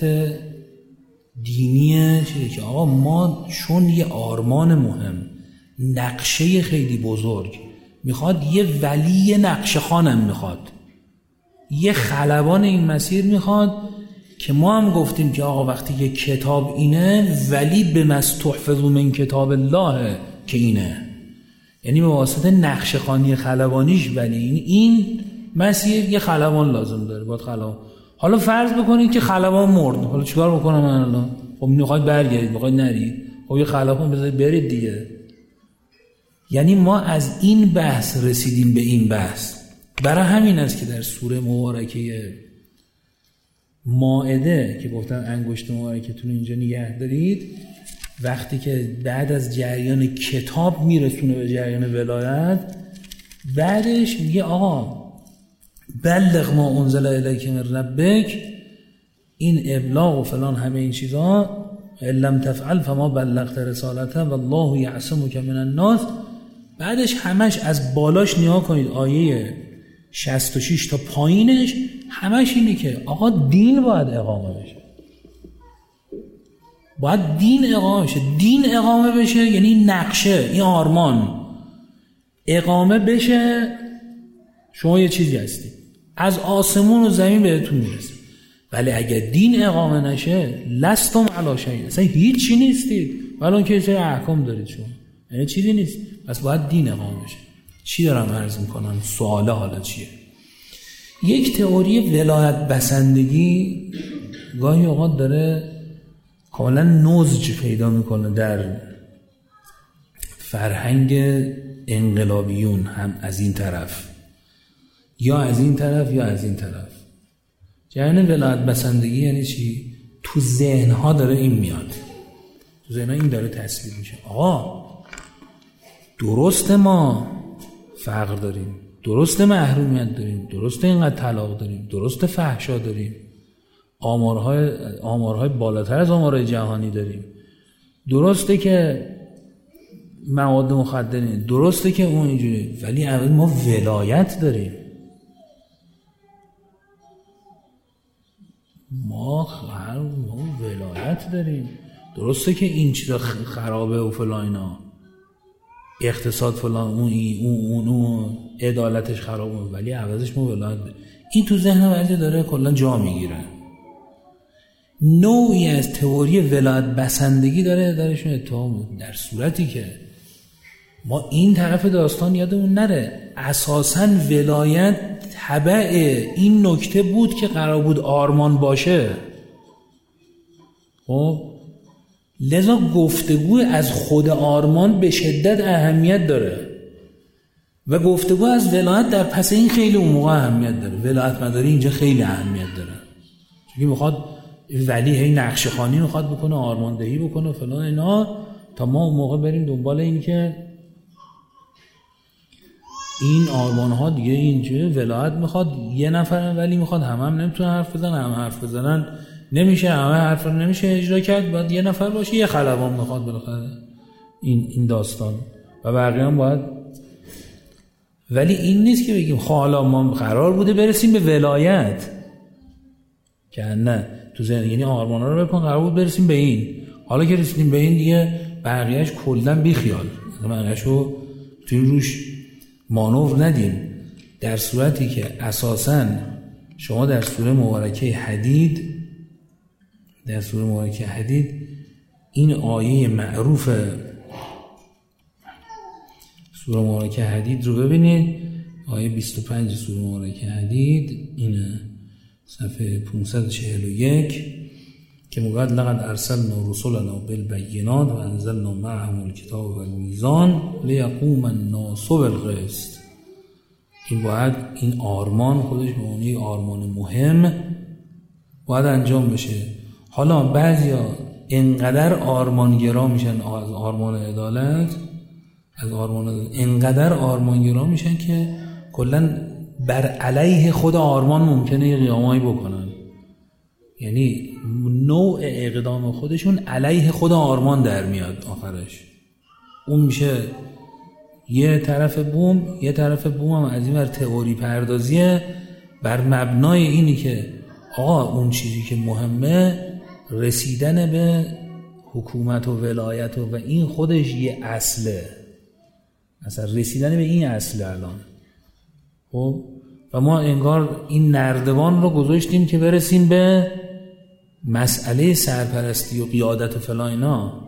دینیه چیه که آقا ما چون یه آرمان مهم، نقشه خیلی بزرگ میخواد، یه ولی نقشه خانم میخواد، یه خلبان این مسیر میخواد، که ما هم گفتیم که آقا وقتی یه کتاب اینه ولی به مستحفظ من کتاب الله که اینه، یعنی به واسطه نقشه خانی خلبانیش ولی این این مسیر یه خلبان لازم داره، باید خلبان. حالا فرض بکنید که خلبان مرد، حالا چیکار بکنم من الان؟ خب میخواید برگردید، میخواید نرید، خب یه خلبان بذارید برید دیگه. یعنی ما از این بحث رسیدیم به این بحث. برای همین است که در سوره مبارکه مائده که گفتن انگشت مبارکتون اینجا نگه دارید، وقتی که بعد از جریان کتاب میرسونه به جریان ولایت، بعدش میگه آقا بلغ ما انزل الیک من ربک، این ابلاغ و فلان همه این چیزا، لم تفعل فما بلغت رسالته والله یعصمک من الناس. بعدش همش از بالاش نگاه کنید، آیه شصت و شش تا پایینش همش اینه که آقا دین باید اقامه بشه، باید دین اقامه بشه. دین اقامه بشه یعنی نقشه، این آرمان اقامه بشه. شما یه چیزی هستی، از آسمون و زمین بهتون میرسه، ولی اگر دین اقامه نشه لستم علی شیء، اصلا هیچی نیستید، ولی اون که چه احکام دارید شما، یعنی چیزی نیست. پس باید دین اقامه بشه. چی دارم عرض میکنم؟ سواله حالا چیه؟ یک تئوری ولایت بسندگی گاهی اوقات داره کاملا نضج پیدا میکنه در فرهنگ انقلابیون، هم از این طرف یا از این طرف یا از این طرف. جریان ولایت بسندگی یعنی چی؟ تو ذهنها داره این میاد، تو ذهنها این داره تصویر میشه. آقا درسته ما فقر داریم، درسته محرومیت داریم، درسته اینقدر طلاق داریم، درسته فحشا داریم، آمارهای آمارهای بالاتر از آمارهای جهانی داریم، درسته که مواد مخدره، درسته که اون اینجوری، ولی اول ما ولایت داریم. ما هر ما ولایت داریم. درسته که این چیزا خرابه و فلان اینا، اقتصاد فلان اون اون اون عدالتش خرابه، ولی عوضش ما ولایت داریم. این تو ذهن بعضی داره کلا جا میگیره. نوعی از تئوری ولایت بسندگی داره درشون اتهام، در صورتی که ما این طرف داستان یادمون نره اساساً ولایت تبع این نکته بود که قرار بود آرمان باشه. خب لذا گفتگو از خود آرمان به شدت اهمیت داره و گفتگو از ولایت در پس این خیلی اون موقع اهمیت داره. ولایت مداری اینجا خیلی اهمیت داره، چون میخواد ولی هی نقشه خوانی میخواد بکنه، آرماندهی بکنه فلان اینا، تا ما اون موقع بریم دنبال این که این آرمان ها دیگه اینجوری ولایت میخواد یه نفر ولی میخواد همه هم نمیتونه حرف بزنن، همه حرف بزنن نمیشه، همه حرف رو نمیشه اجرا کرد، باید یه نفر باشه، یه خلبان میخواد بالاخره این این داستان و بقیه هم باید. ولی این نیست که بگیم خب حالا ما قرار بوده برسیم به ولایت، که نه تو ذهن یعنی آرمانا رو بکن قرار بود برسیم به این، حالا که رسیدیم به این دیگه بقیه‌اش کلا بیخیال، بقیه‌شو توی روش مانور ندیم. در صورتی که اساساً شما در سوره مبارکه حدید در سوره مبارکه حدید این آیه معروف سوره مبارکه حدید رو ببینید، آیه بیست و پنج سوره مبارکه حدید اینه، صفحه پانصد و چهل و یک، که میگه لقد ارسلنا رسلنا بالبینات و انزلنا معهم الکتاب والمیزان لیقوم الناس بالقسط. این باید این آرمان خودش به معنی آرمان مهم باید انجام بشه. حالا بعضیا انقدر آرمانگرا میشن از آرمان عدالت، از آرمان انقدر آرمانگرا میشن که کلا بر علیه خود آرمان ممکنه یه قیامایی بکنن، یعنی نوع اقدام خودشون علیه خود آرمان در میاد آخرش. اون میشه یه طرف بوم، یه طرف بوم هم از این ور تئوری پردازیه بر مبنای اینی که آقا اون چیزی که مهمه رسیدن به حکومت و ولایت و, و این خودش یه اصله، مثلا رسیدن به این اصله الان. خب و ما انگار این نردبان رو گذاشتیم که برسیم به مسئله سرپرستی و قیادت و فلان اینا.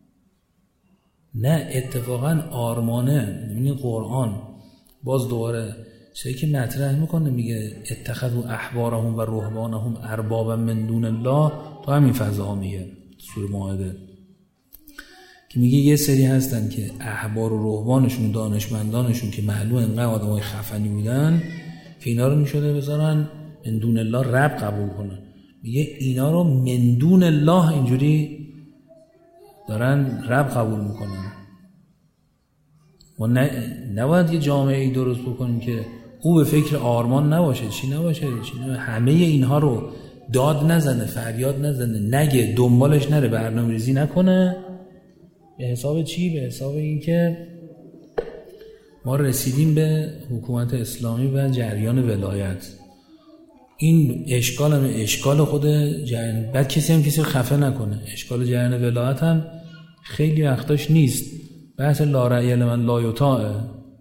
نه، اتفاقا آرمانه. ببینید قرآن باز دوباره چیزی که مطرح میکنه، میگه اتخذوا احبارهم و رهبانهم اربابا من دون الله، تو همین فضاها میگه سوره مائده، که میگه یه سری هستن که احبار و رهبانشون دانشمندانشون که معلوم انقدر آدمای خفنی بودن که اینا رو میشده بذارن من دون الله رب قبول کنن. میگه اینا رو من دون الله اینجوری دارن رب قبول میکنن. ما نباید یه جامعه ای درست بکنیم که او به فکر آرمان نباشه، چی نباشه، چی نباشه. همه اینها رو داد نزنه، فریاد نزنه، نگه، دنبالش نره، برنامه ریزی نکنه. به حساب چی؟ به حساب این که ما رسیدیم به حکومت اسلامی و جریان ولایت. این اشکال هم اشکال خود جریان، بعد کسی هم کسی خفه نکنه، اشکال جریان ولایت هم خیلی وقتاش نیست بحث لا رأی لمن لا یطاعه.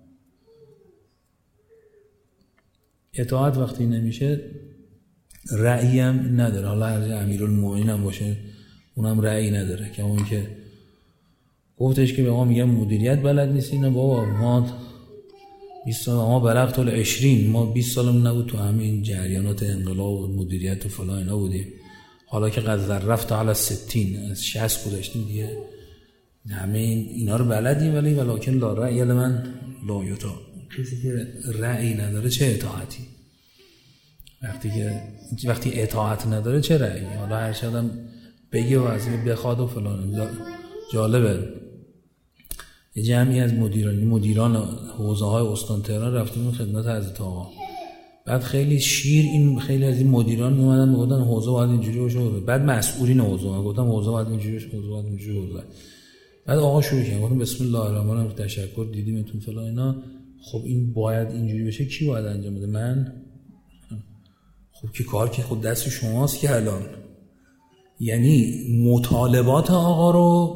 اطاعت وقتی نمیشه رأی هم نداره. حالا هر امیرالمومنین هم باشه اونم رأی نداره، که اون که گفتش که به ما میگم مدیریت بلد نیست. اینا بابا ما بیست سال ما بلغت العشرین، ما بیست سالم نبود تو همین جریانات انقلاب و مدیریت و فلان اینا بودیم، حالا که قد رفت علی ستین از شصت گذشتیم دیگه همه اینا رو بلدیم. ولی ولکن لا رأی لمن لا یطاع، کسی که رأی نداره چه اطاعتی؟ وقتی که وقتی اطاعت نداره چه رأی؟ حالا هر شدم بگی و از این بخواد و فلان. جالبه یه جمعی از مدیران مدیران حوزه های استان تهران رفتیم خدمت حضرت آقا، بعد خیلی شیر این خیلی از این مدیران میومدن میگفتن حوزه باید اینجوری باشه، بعد مسئولین حوزه گفتم حوزه باید اینجوری باشه، حوزه باید اینجوری باشه. بعد آقا شروع کرد گفتم بسم الله الرحمن الرحیم، تشکر دیدیمتون فلان اینا. خب این باید اینجوری بشه، کی باید انجام بده؟ من. خب که کار که خود دست شماست که الان، یعنی مطالبات آقا رو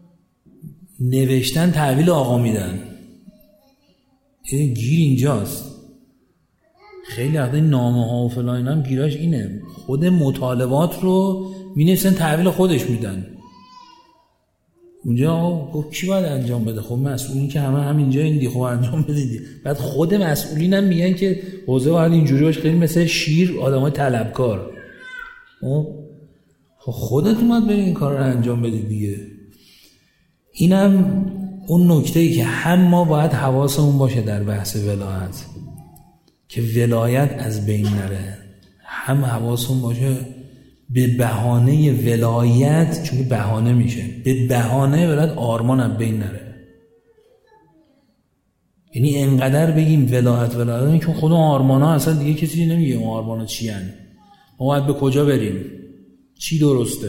نوشتن تحویل آقا میدن. این گیر اینجاست. خیلی وقتا نامه ها و فلان هم گیراش اینه، خود مطالبات رو می نویسن تحویل خودش میدن. اونجا گفت کی باید انجام بده؟ خب مسئولین که همه همینجا این دی، خب انجام بدید. بعد خود مسئولین هم میگن که حوزه باید اینجوری باشه، خیلی مثل شیر آدمای طلبکار. خب خودت اومد بری این کار رو انجام بدید دیگه. اینم اون نکته‌ای که هم ما باید حواسمون باشه در بحث ولایت که ولایت از بین نره، هم حواسمون باشه به بهانه ولایت، چون بهانه میشه، به بهانه ولایت آرمان از بین نره. یعنی انقدر بگیم ولایت ولایت چون خود آرمان ها اصلا دیگه کسی نمیگه اون آرمان ها چی هن، ما باید به کجا بریم، چی درسته،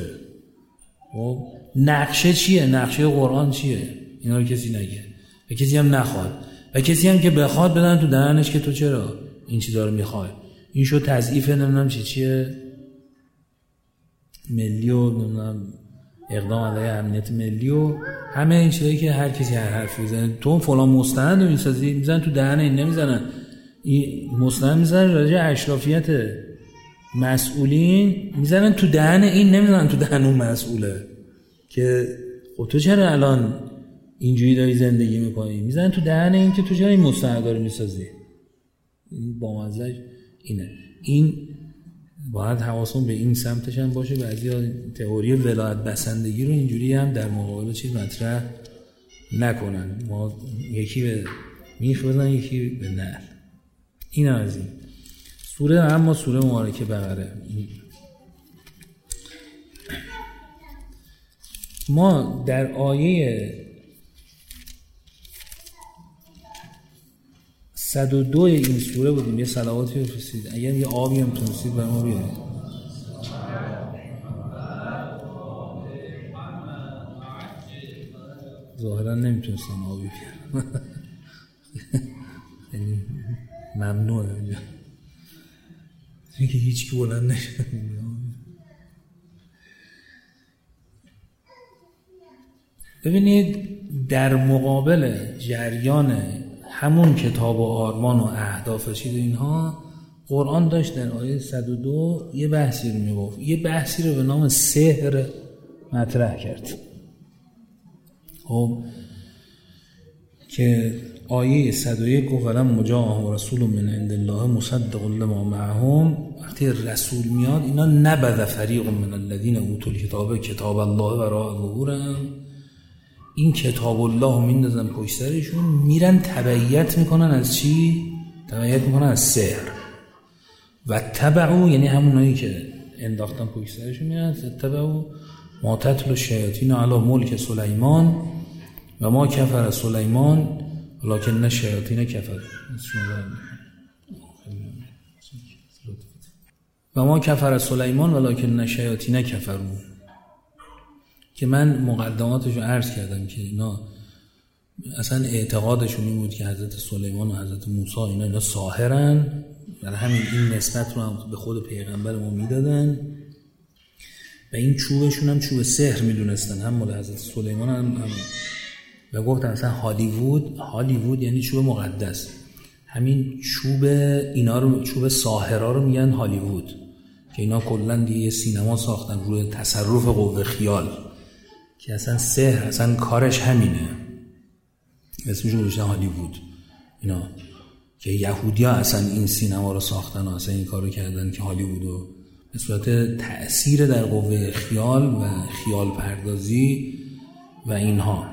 نقشه چیه، نقشه قرآن چیه، اینا رو کسی نگه و کسی هم نخواد و کسی هم که بخواد بدن تو دهنش که تو چرا این چیزا رو میخوای. این شد تضعیف نمیدونم چی چیه ملی و نمیدونم اقدام علیه امنیت ملی و همه این چیزایی که هر کسی هر حرف میزنه. تو فلان مستند رو میسازی میزنن تو دهن این، نمیزنن این مستند میزنن راجع اشرافیت مسئولین، میزنن تو دهن این، نمیزنن تو دهن اون مسئوله که خب تو چرا الان اینجوری داری زندگی میکنی، میزنن تو دهن این که تو چرا این مستند رو میسازی. این با مزهش اینه. این باید حواسون به این سمتش هم باشه. بعضیا تئوری ولایت بسندگی رو اینجوری هم در مقابل چیز مطرح نکنن، ما یکی به میخ بزن یکی به نعل. این از این سوره. اما سوره مبارکه بقره، ما در آیه صد و دو این سوره بودیم، یه صلواتی بفرستید اگر یه آبی هم تونستید بر ما بیارید. ظاهرا نمیتونستم آبی بیارم یعنی ممنوعه اینجا اینکه هیچ کی بلند نشد. ببینید در مقابل جریان همون کتاب و آرمان و اهداف چیز اینها، قرآن داشت در آیه صد و دو یه بحثی رو میگفت، یه بحثی رو به نام سحر مطرح کرد. خب که آیه صد و یک گفت ولم مجاءهم رسول من عند الله مصدق لما معهم، وقتی رسول میاد اینا نبذ فریق من الذین اوتوا الکتاب کتاب الله وراء ظهورهم، این کتاب الله میندازن پشت سرشون، میرن تبعیت میکنن از چی؟ تبعیت میکنن از سحر. و تبعو یعنی همونایی که انداختن پشت سرشون، میرن تبعو ما تتلو الشیاطین علی ملک سلیمان و ما کفر سلیمان ولکن الشیاطین کفروا و ما کفر سلیمان ولکن الشیاطین کفروا. که من مقدماتشو عرض کردم که اینا اصلا اعتقادشون این بود که حضرت سلیمان و حضرت موسی اینا اینا ساحرن، برای همین این نسبت رو هم به خود پیغمبر ما میدادن و این چوبشون هم چوب سحر میدونستن، هم مال حضرت سلیمان هم, هم و گفتن اصلا هالیوود هالیوود یعنی چوب مقدس. همین چوب اینا رو، چوب ساحرا رو میگن هالیوود، که اینا کلا دیگه سینما ساختن روی تصرف قوه خیال، که اصلا سحر اصلا کارش همینه، اسمش رو گذاشتن هالیوود. اینا که یهودی‌ها اصلا این سینما رو ساختن و اصلا این کارو کردن که هالیوودو به صورت تأثیر در قوه خیال و خیال پردازی و اینها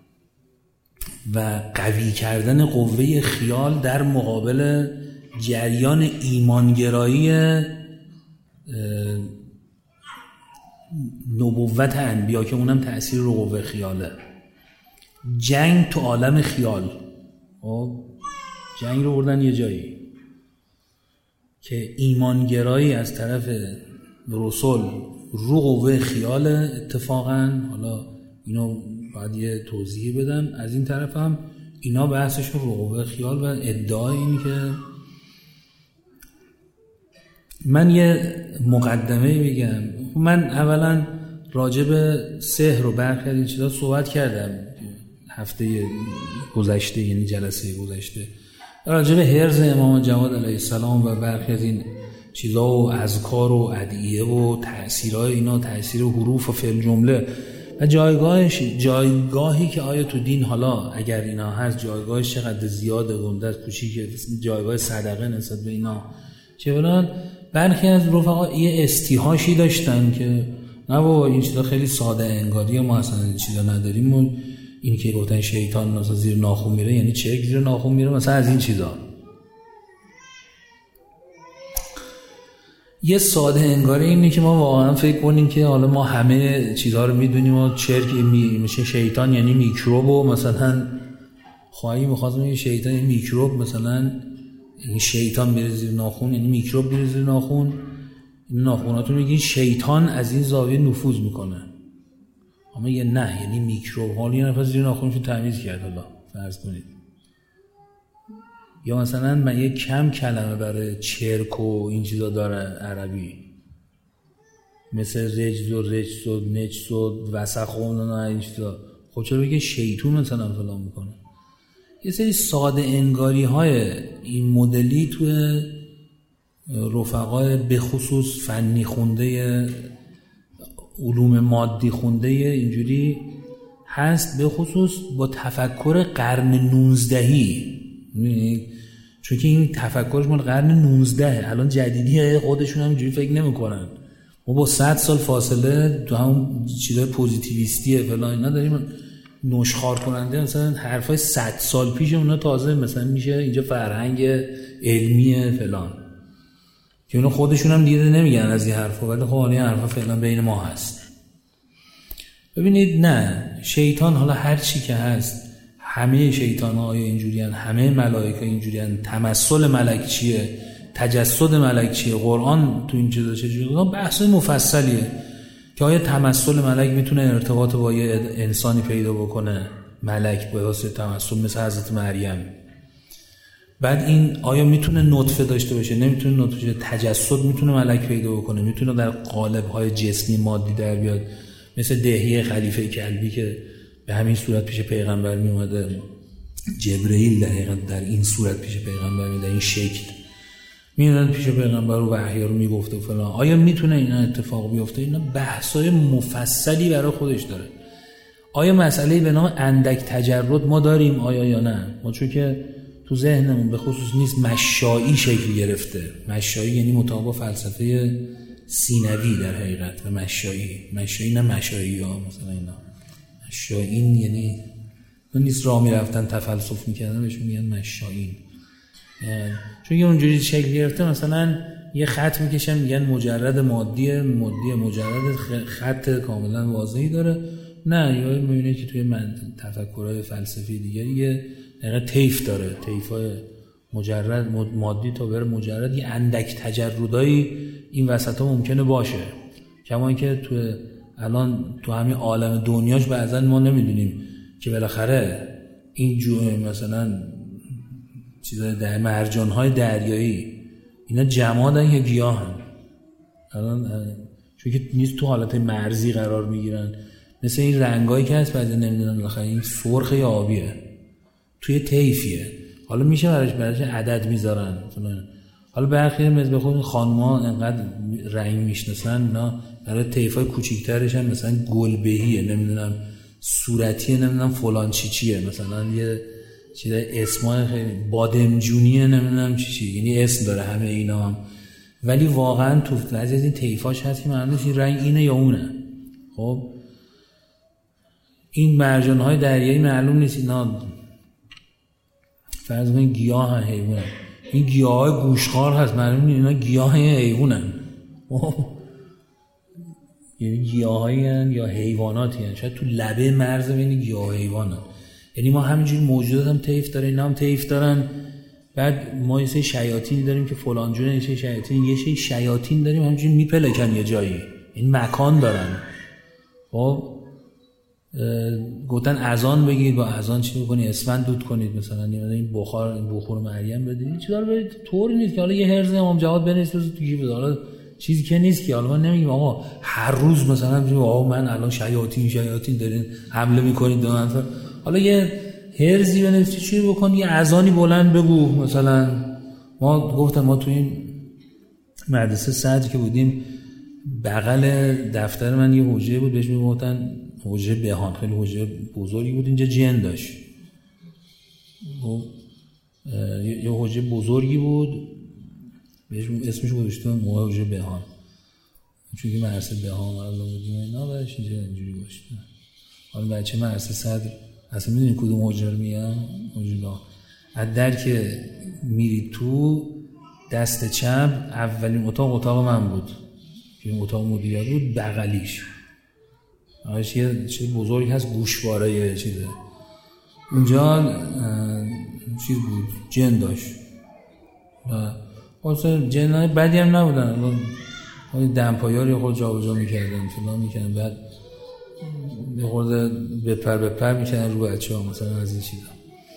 و قوی کردن قوه خیال در مقابل جریان ایمانگرایی نبوت انبیا که اونم تأثیر رو قوه خیاله. جنگ تو عالم خیال، جنگ رو بردن یه جایی که ایمانگرایی از طرف رسول رو قوه خیال اتفاقا. حالا اینو باید یه توضیح بدم. از این طرف هم اینا بحثشون رو قوه خیال و ادعای اینی که من یه مقدمه میگم. من اولا راجع به سحر و برخی از این چیزا صحبت کردم هفته گذشته، یعنی جلسه گذشته، راجع به حرز امام جواد علیه السلام و برخی از این چیزا و اذکار و ادعیه و تأثیرهای اینا، تأثیر حروف و فعل جمله و جایگاهش، جایگاهی که آیا تو دین حالا اگر اینا هست جایگاهش چقدر زیاده، گنده کوچیکه، جایگاه صدقه نسبت به اینا چه فلان. برخی از رفقا یه استیحاشی داشتن که نه بابا این چیزا خیلی ساده انگاری، ما اصلا این چیزا نداریم. و این که گفتن شیطان مثلا زیر ناخن میره، یعنی چه زیر ناخن میره مثلا از این چیزا. یه ساده انگاری اینه که ما واقعا فکر کنیم که حالا ما همه چیزها رو میدونیم و چرک می... میشه شیطان یعنی میکروب و مثلا خواهی میخواستم یه شیطان یعنی میکروب، مثلا این شیطان میره زیر ناخن یعنی میکروب میره زیر ناخن. این ناخناتون میگین شیطان از این زاویه نفوذ میکنه، اما یه نه یعنی میکروب حالی یه نفر زیر ناخنشو تمیز کرد حالا فرض کنید. یا مثلا من یه کم کلمه برای چرک و این چیزا داره عربی، مثل رجز و رجز و نجس و وسخون و این چیزا، خب چرا بگه شیطون مثلا فلان میکنه. یه سری ساده انگاری های این مدلی توی رفقای به خصوص فنی خونده، علوم مادی خونده اینجوری هست، به خصوص با تفکر قرن نوزدهی. چون که این تفکرش مال قرن نوزدهه، الان جدیدی خودشون هم اینجوری فکر نمی‌کنن. ما با صد سال فاصله تو هم چیزای پوزیتیویستیه فلان اینا داریم نشخوار کننده، مثلا حرفای صد سال پیش اونا تازه مثلا میشه اینجا فرهنگ علمیه فلان، که اونا خودشون هم دیده نمیگن از این حرفا، ولی خب این حرفا فعلا بین ما هست. ببینید نه شیطان حالا هر چی که هست، همه شیطان‌ها آیا اینجوریان؟ همه ملائکه اینجوریان؟ تمثل ملک چیه؟ تجسد ملک چیه؟ قرآن تو این چیزا چجوریه؟ بحث مفصلیه که آیا تمثل ملک میتونه ارتباط با یه انسانی پیدا بکنه، ملک به واسطه تمثل مثل حضرت مریم. بعد این آیا میتونه نطفه داشته باشه؟ نمیتونه نطفه. تجسد میتونه ملک پیدا بکنه؟ میتونه در قالب‌های جسمی مادی در بیاد، مثل دهیه خلیفه کلبی که به همین صورت پیش پیغمبر می اومده، جبرئیل دقیقاً در این صورت پیش پیغمبر می، در این شکل می اومد پیش پیغمبر و وحی رو می گفته و فلان. آیا میتونه اینا اتفاق بیفته؟ اینا بحثای مفصلی برای خودش داره. آیا مسئله به نام اندک تجرد ما داریم آیا یا نه؟ ما چون که تو ذهنمون به خصوص نیست مشایی شکل گرفته. مشایی یعنی مطابق فلسفه سینوی در حقیقت، و مشایی مشایی نه مشایی ها مثلا اینا مشایین یعنی اون نیست راه میرفتن تفلسف میکردن بهشون میگن مشایین، چون یه اونجوری شکل گرفته. مثلا یه خط میکشن میگن مجرد مادی مادی مجرد خط کاملا واضحی داره. نه یا میبینید که توی من تفکرهای فلسفی دیگه یه دقیقه طیف داره، طیفای مجرد مادی تا بره مجرد، یه اندک تجردایی این وسط ها ممکنه باشه. کما اینکه تو الان تو همین عالم دنیاش بعضا ما نمیدونیم که بالاخره این جو مثلا چیزای در مرجان‌های دریایی اینا جمادن یا گیاهن. الان چون که نیست تو حالت مرزی قرار میگیرن، مثل این رنگایی که هست بعضی نمیدونن بالاخره این سرخ یا آبیه، توی طیفیه. حالا میشه براش براش عدد میذارن. حالا برخی مثل خود خانم‌ها انقدر رنگ میشناسن، اینا برای طیفای کوچیک‌ترش هم مثلا گلبهیه، نمیدونم صورتیه، نمیدونم فلان چی چیه، مثلا یه چیز اسمای خیلی بادمجونیه، نمیدونم چی چی، یعنی اسم داره همه اینا هم. ولی واقعا تو بعضی از این طیفاش هست که معلومه این رنگ اینه یا اونه. خب این مرجان‌های دریایی معلوم نیست اینا فرض کنید گیاه حیوانه، این گیاهای گوشخوار هست معلوم نیست اینا گیاه حیوانن، یعنی گیاهایی هن یا حیواناتی هن، شاید تو لبه مرز بین گیاه و حیوان هن. یعنی ما همینجوری موجودات هم طیف داره، اینا هم طیف دارن. بعد ما یه سری شیاطین داریم که فلان جوره، یه سری شیاطین یه سری شیاطین داریم همینجوری میپلکن یه جایی، این مکان دارن. خب گفتن اذان بگید، با اذان چی بکنید؟ اسفند دود کنید مثلا، این بخار این بخور مریم بدید. چیزا رو طوری نیست که حالا یه هرز امام جواد بنویس تو گیف بده، حالا چیزی که نیست که حالا من نمیگم آقا هر روز مثلا بگید آقا من الان شیاطین شیاطین دارین حمله میکنید به من، حالا یه هرزی بنویس چی بکن، یه اذانی بلند بگو مثلا. ما گفتم ما تو این مدرسه سعدی که بودیم بغل دفتر من یه حجره بود، بهش میگفتن حجره بهان، خیلی حجره بزرگی بود، اینجا جن داشت. یه حجره بزرگی بود بهش اسمش گذاشتن موقع حجره بهان، چون که مدرسه بهان الان بودیم اینا براش اینجا اینجوری باشه. حالا بچه مدرسه صدر اصلا میدونی کدوم حجره میگم؟ حجره بهان. از در که میری تو دست چپ اولین اتاق اتاق من بود که این اتاق مدیریت بود، بغلیش آش یه چیز بزرگی هست گوشواره یه چیزه اونجا چیز بود، جن داشت و اصلا جنای بدی هم نبودن، دمپایاری خود جا و جا میکردن فلان میکردن، بعد یه خورده بپر بپر میکردن رو بچه ها مثلا از این چیزا.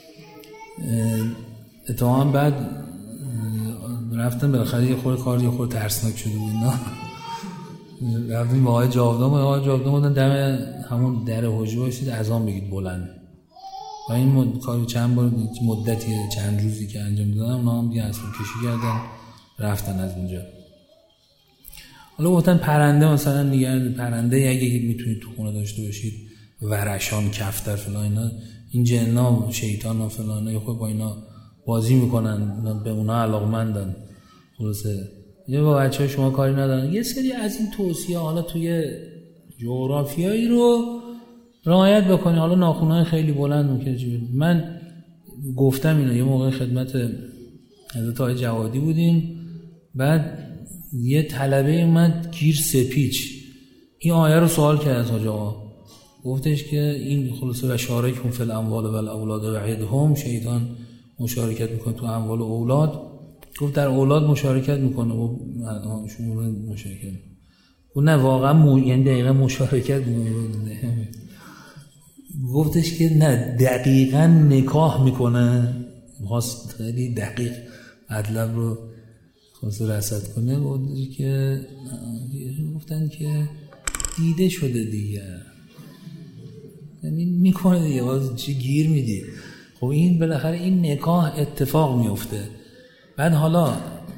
اتفاقا بعد رفتن بالاخره یه خورده کار یه خورده ترسناک شده بود اینا، رفتیم با آقای جاودان و آقای جاودان بودن دم همون در حجره باشید اذان بگید بلند. و این مد... کار چند بار مدتی چند روزی که انجام دادم اونا هم دیگه اصلا کشی کردن رفتن از اونجا. حالا گفتن پرنده مثلا دیگه پرنده اگه میتونید تو خونه داشته باشید، ورشان کفتر فلان اینا، این جنا و شیطان و فلان اینا خود با اینا بازی میکنن، به اونا علاقمندن. خلاصه یه با بچه‌ها شما کاری ندارن. یه سری از این توصیه حالا توی جغرافیایی رو رعایت بکنی. حالا ناخن‌های خیلی بلند ممکنه چی بود. من گفتم اینا یه موقع خدمت حضرت آقای جوادی بودیم، بعد یه طلبه اومد گیر سپیچ این آیه رو سوال کرد از حاج آقا، گفتش که این خلاصه و شارکهم فی الاموال و الاولاد وعدهم، شیطان مشارکت میکنه تو اموال و اولاد. گفت در اولاد مشارکت میکنه و شما مشارکت میکنه. گفت نه واقعا مو... یعنی دقیقا مشارکت میکنه. گفتش که نه دقیقا نکاح میکنه، خواست خیلی دقیق مطلب رو خواست رصد کنه. گفتش که گفتن که دیده شده دیگه، یعنی میکنه دیگه، باز چی گیر میدی. خب این بالاخره این نکاح اتفاق میفته. بعد حالا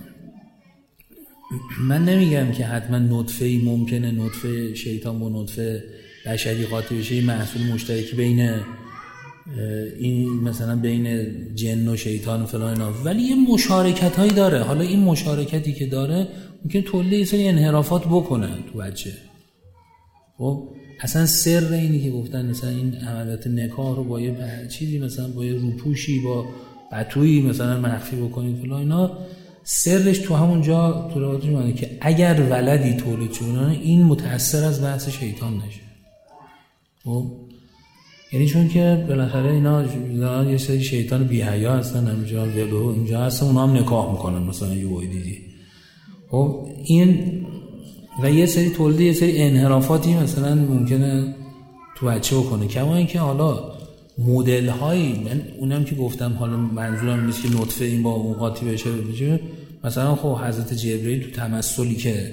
من نمیگم که حتما نطفه‌ای ممکنه نطفه شیطان با نطفه بشری قاطی بشه، این محصول مشترکی بین این مثلا بین جن و شیطان و فلان اینا، ولی یه مشارکت هایی داره. حالا این مشارکتی که داره ممکن تولید یه سری انحرافات بکنه تو بچه. خب اصلا سر اینی که گفتن مثلا این عملیات نکاح رو با یه چیزی مثلا با یه روپوشی با بطویی مثلا مخفی بکنید فلان اینا، سرش تو همونجا تو روایت میاد که اگر ولدی تولید شده این متأثر از بحث شیطان نشه. خب یعنی چون که بالاخره اینا یه سری شیطان بی‌حیا هستن همینجا ولو اینجا هستن، اونا هم نکاح میکنن مثلا یه وای دیدی. خب این و یه سری تولید یه سری انحرافاتی مثلا ممکنه تو بچه بکنه. کما اینکه حالا مدل هایی، من اونم که گفتم حالا منظورم نیست که نطفه این با اون قاطی بشه بشه. مثلا خب حضرت جبرئیل تو تمثلی که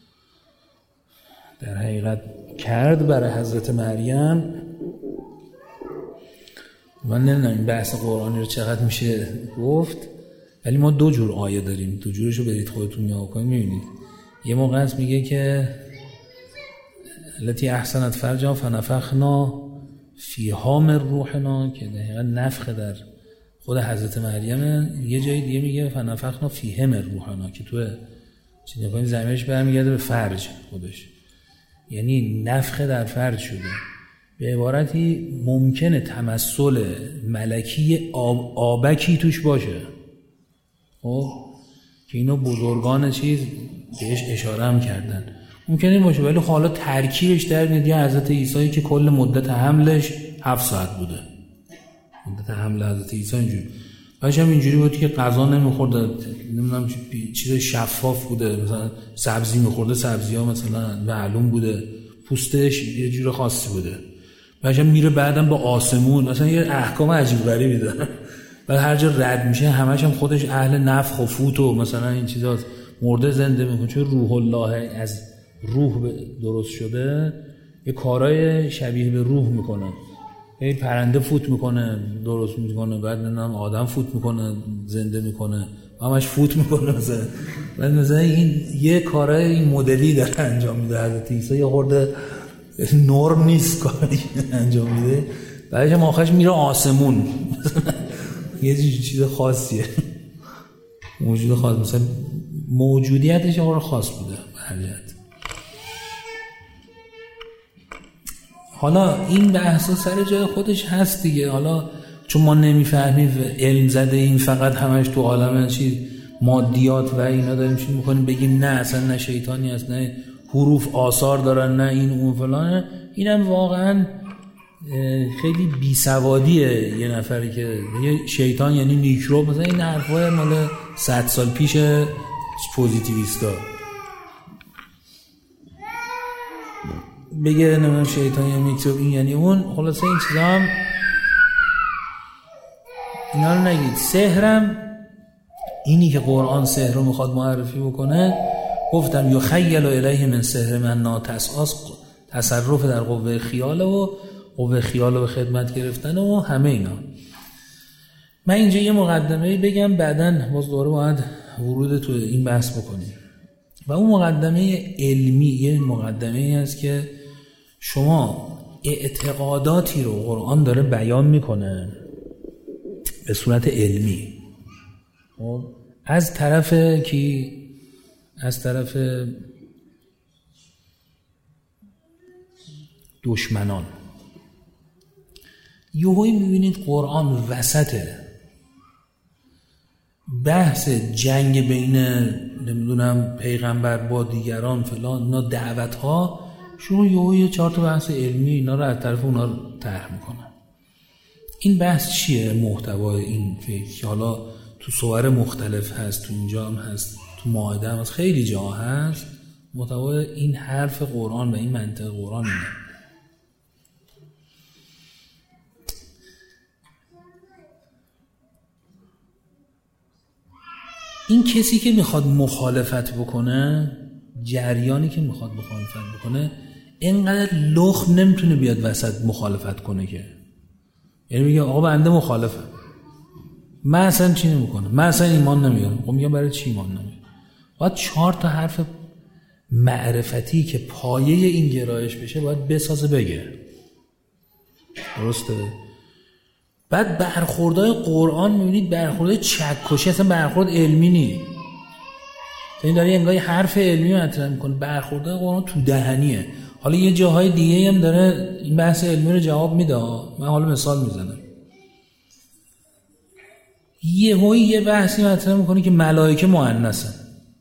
در حقیقت کرد برای حضرت مریم، من نمیدونم این بحث قرآنی رو چقدر میشه گفت، ولی ما دو جور آیه داریم، دو جورشو برید خودتون نگاه کنید میبینید. یه موقع هست میگه که التی احسنت فرجها فنفخنا فیها من روحنا، که دقیقا نفخ در خود حضرت مریم. یه جای دیگه میگه فنفخنا فیها من روحنا که تو چی نکنید زمینش برمیگرده به فرج خودش، یعنی نفخ در فرج شده. به عبارتی ممکنه تمثل ملکی آب آبکی توش باشه. خب که اینو بزرگان چیز بهش اشاره هم کردن، ممکنه باشه، ولی حالا ترکیبش در میاد یه حضرت عیسی که کل مدت حملش هفت ساعت بوده. مدت حمل حضرت عیسی اینجوری باشه، هم اینجوری بود که غذا نمیخورد، نمیدونم چیز شفاف بوده، مثلا سبزی میخورده، سبزی ها مثلا معلوم بوده، پوستش یه جور خاصی بوده. باشم میره بعدم با آسمون مثلا یه احکام عجیب غریبی داره. بعد هر جا رد میشه همش هم خودش اهل نفخ و فوت و مثلا این چیزاست، مرده زنده میکنه چون روح الله از روح درست شده، یه کارهای شبیه به روح میکنه. یه پرنده فوت میکنه درست میکنه، بعد نمیدونم آدم فوت میکنه زنده میکنه، همش فوت میکنه مثلا. بعد مثلا این یه کارهای این مدلی داره انجام میده حضرت عیسی، یه خورده نرم نیست کاری انجام میده. بعدش هم آخرش میره آسمون یه چیز خاصیه، موجود خاص، مثلا موجودیتش یه خورده خاص بوده بحریت. حالا این بحثا سر جای خودش هست دیگه، حالا چون ما نمیفهمیم علم زده این فقط همش تو عالم چیز مادیات و اینا داریم چی میکنیم بگیم نه اصلا نه شیطانی هست نه حروف آثار دارن نه این اون فلانه. اینم واقعا خیلی بیسوادیه یه نفری که یه شیطان یعنی میکروب، مثلا این حرفای مال صد سال پیش پوزیتیویستا بگه نمیدونم شیطان یا میکروب این یعنی اون. خلاصه این چیزا هم اینا رو نگید. سحرم اینی که قرآن سحر رو میخواد معرفی بکنه، گفتم یخیل الیه من سحر من ناتسعاس، تصرف در قوه خیال و قوه خیال رو به خدمت گرفتن و همه اینا. من اینجا یه مقدمه بگم بعدن باز دوباره باید ورود تو این بحث بکنیم. و اون مقدمه علمی یه مقدمه هست که شما اعتقاداتی رو قرآن داره بیان میکنه به صورت علمی از طرف کی؟ از طرف دشمنان. یهویی میبینید قرآن وسطه بحث جنگ بین نمیدونم پیغمبر با دیگران فلان اینا دعوت ها شروع یهویی چهار تا بحث علمی اینا رو از طرف اونا طرح میکنن. این بحث چیه؟ محتوای این فکر حالا تو صور مختلف هست، تو اینجا هم هست، تو مائده هم هست، خیلی جا هست. محتوای این حرف قرآن و این منطق قرآن اینه. این کسی که میخواد مخالفت بکنه، جریانی که میخواد مخالفت بکنه، اینقدر لخ نمیتونه بیاد وسط مخالفت کنه که یعنی میگه آقا بنده مخالفم، من اصلا چی نمیکنم، من اصلا ایمان نمیارم. خب میگم برای چی ایمان نمیارم؟ باید چهار تا حرف معرفتی که پایه این گرایش بشه باید بسازه بگه. درسته؟ بعد برخوردهای قرآن میبینید برخوردهای چکشی، اصلا برخورد علمی نی. این داره انگار یه حرف علمی مطرح میکنه، برخوردهای قرآن تو دهنیه. حالا یه جاهای دیگه هم داره این بحث علمی رو جواب میده. من حالا مثال میزنم. یه هایی یه بحثی مطرح میکنه که ملائکه مؤنثن،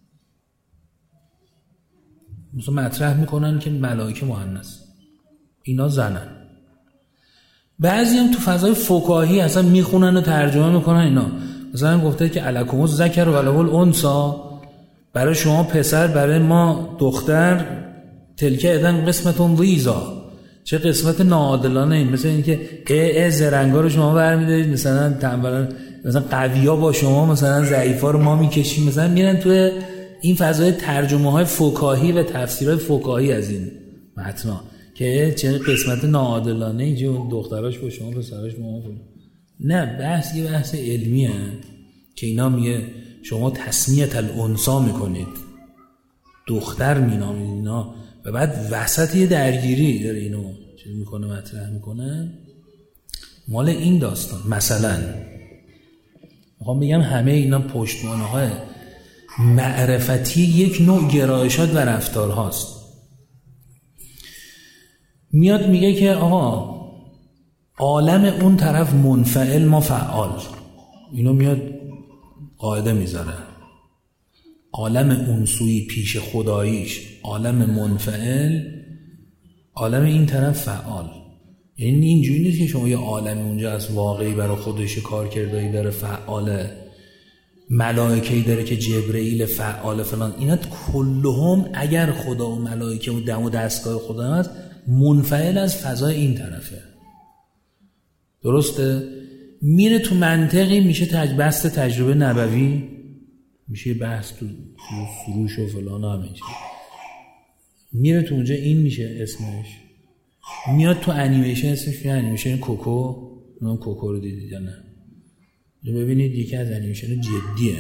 مثلا مطرح میکنن که ملائکه مؤنث اینا زنن. بعضی هم تو فضای فکاهی اصلا میخونن و ترجمه میکنن اینا، مثلا گفته که الکم الذکر و له الانثی، برای شما پسر برای ما دختر، تلک اذن قسمت ضیزا، چه قسمت ناعادلانه این. مثلا اینکه ای ای زرنگا رو شما برمی‌دارید، مثلا تنبلا مثلا قویا با شما مثلا ضعیفا رو ما میکشیم. مثلا میرن تو این فضای ترجمه های فکاهی و تفسیرهای فکاهی از این متنا که چه قسمت ناعادلانه اینجا دختراش با شما پسراش با ما. نه، بحث یه بحث علمیه که اینا میگه شما تسمیه الانثی میکنید، دختر مینامید اینا، و بعد وسط یه درگیری داره اینو چیز میکنه مطرح میکنه مال این داستان. مثلا میخوام بگم همه اینا پشتوانه های معرفتی یک نوع گرایشات و رفتار هاست. میاد میگه که آقا عالم اون طرف منفعل ما فعال، اینو میاد قاعده میذاره. عالم اون سوی پیش خداییش عالم منفعل، عالم این طرف فعال. یعنی اینجوری نیست که شما یه عالم اونجا از واقعی برای خودش کار کردایی داره فعاله، ملائکه‌ای داره که جبرئیل فعال فلان، اینا کلهم اگر خدا و ملائکه و دم و دستگاه خدا هست منفعل از فضای این طرفه. درسته؟ میره تو منطقی میشه تج... بست تجربه نبوی، میشه بحث تو سروش و فلان و همه چی، میره تو اونجا این میشه اسمش. میاد تو انیمیشن اسمش میشه انیمیشن کوکو. اون کوکو رو دیدید یا نه؟ ببینید یکی از انیمیشن جدیه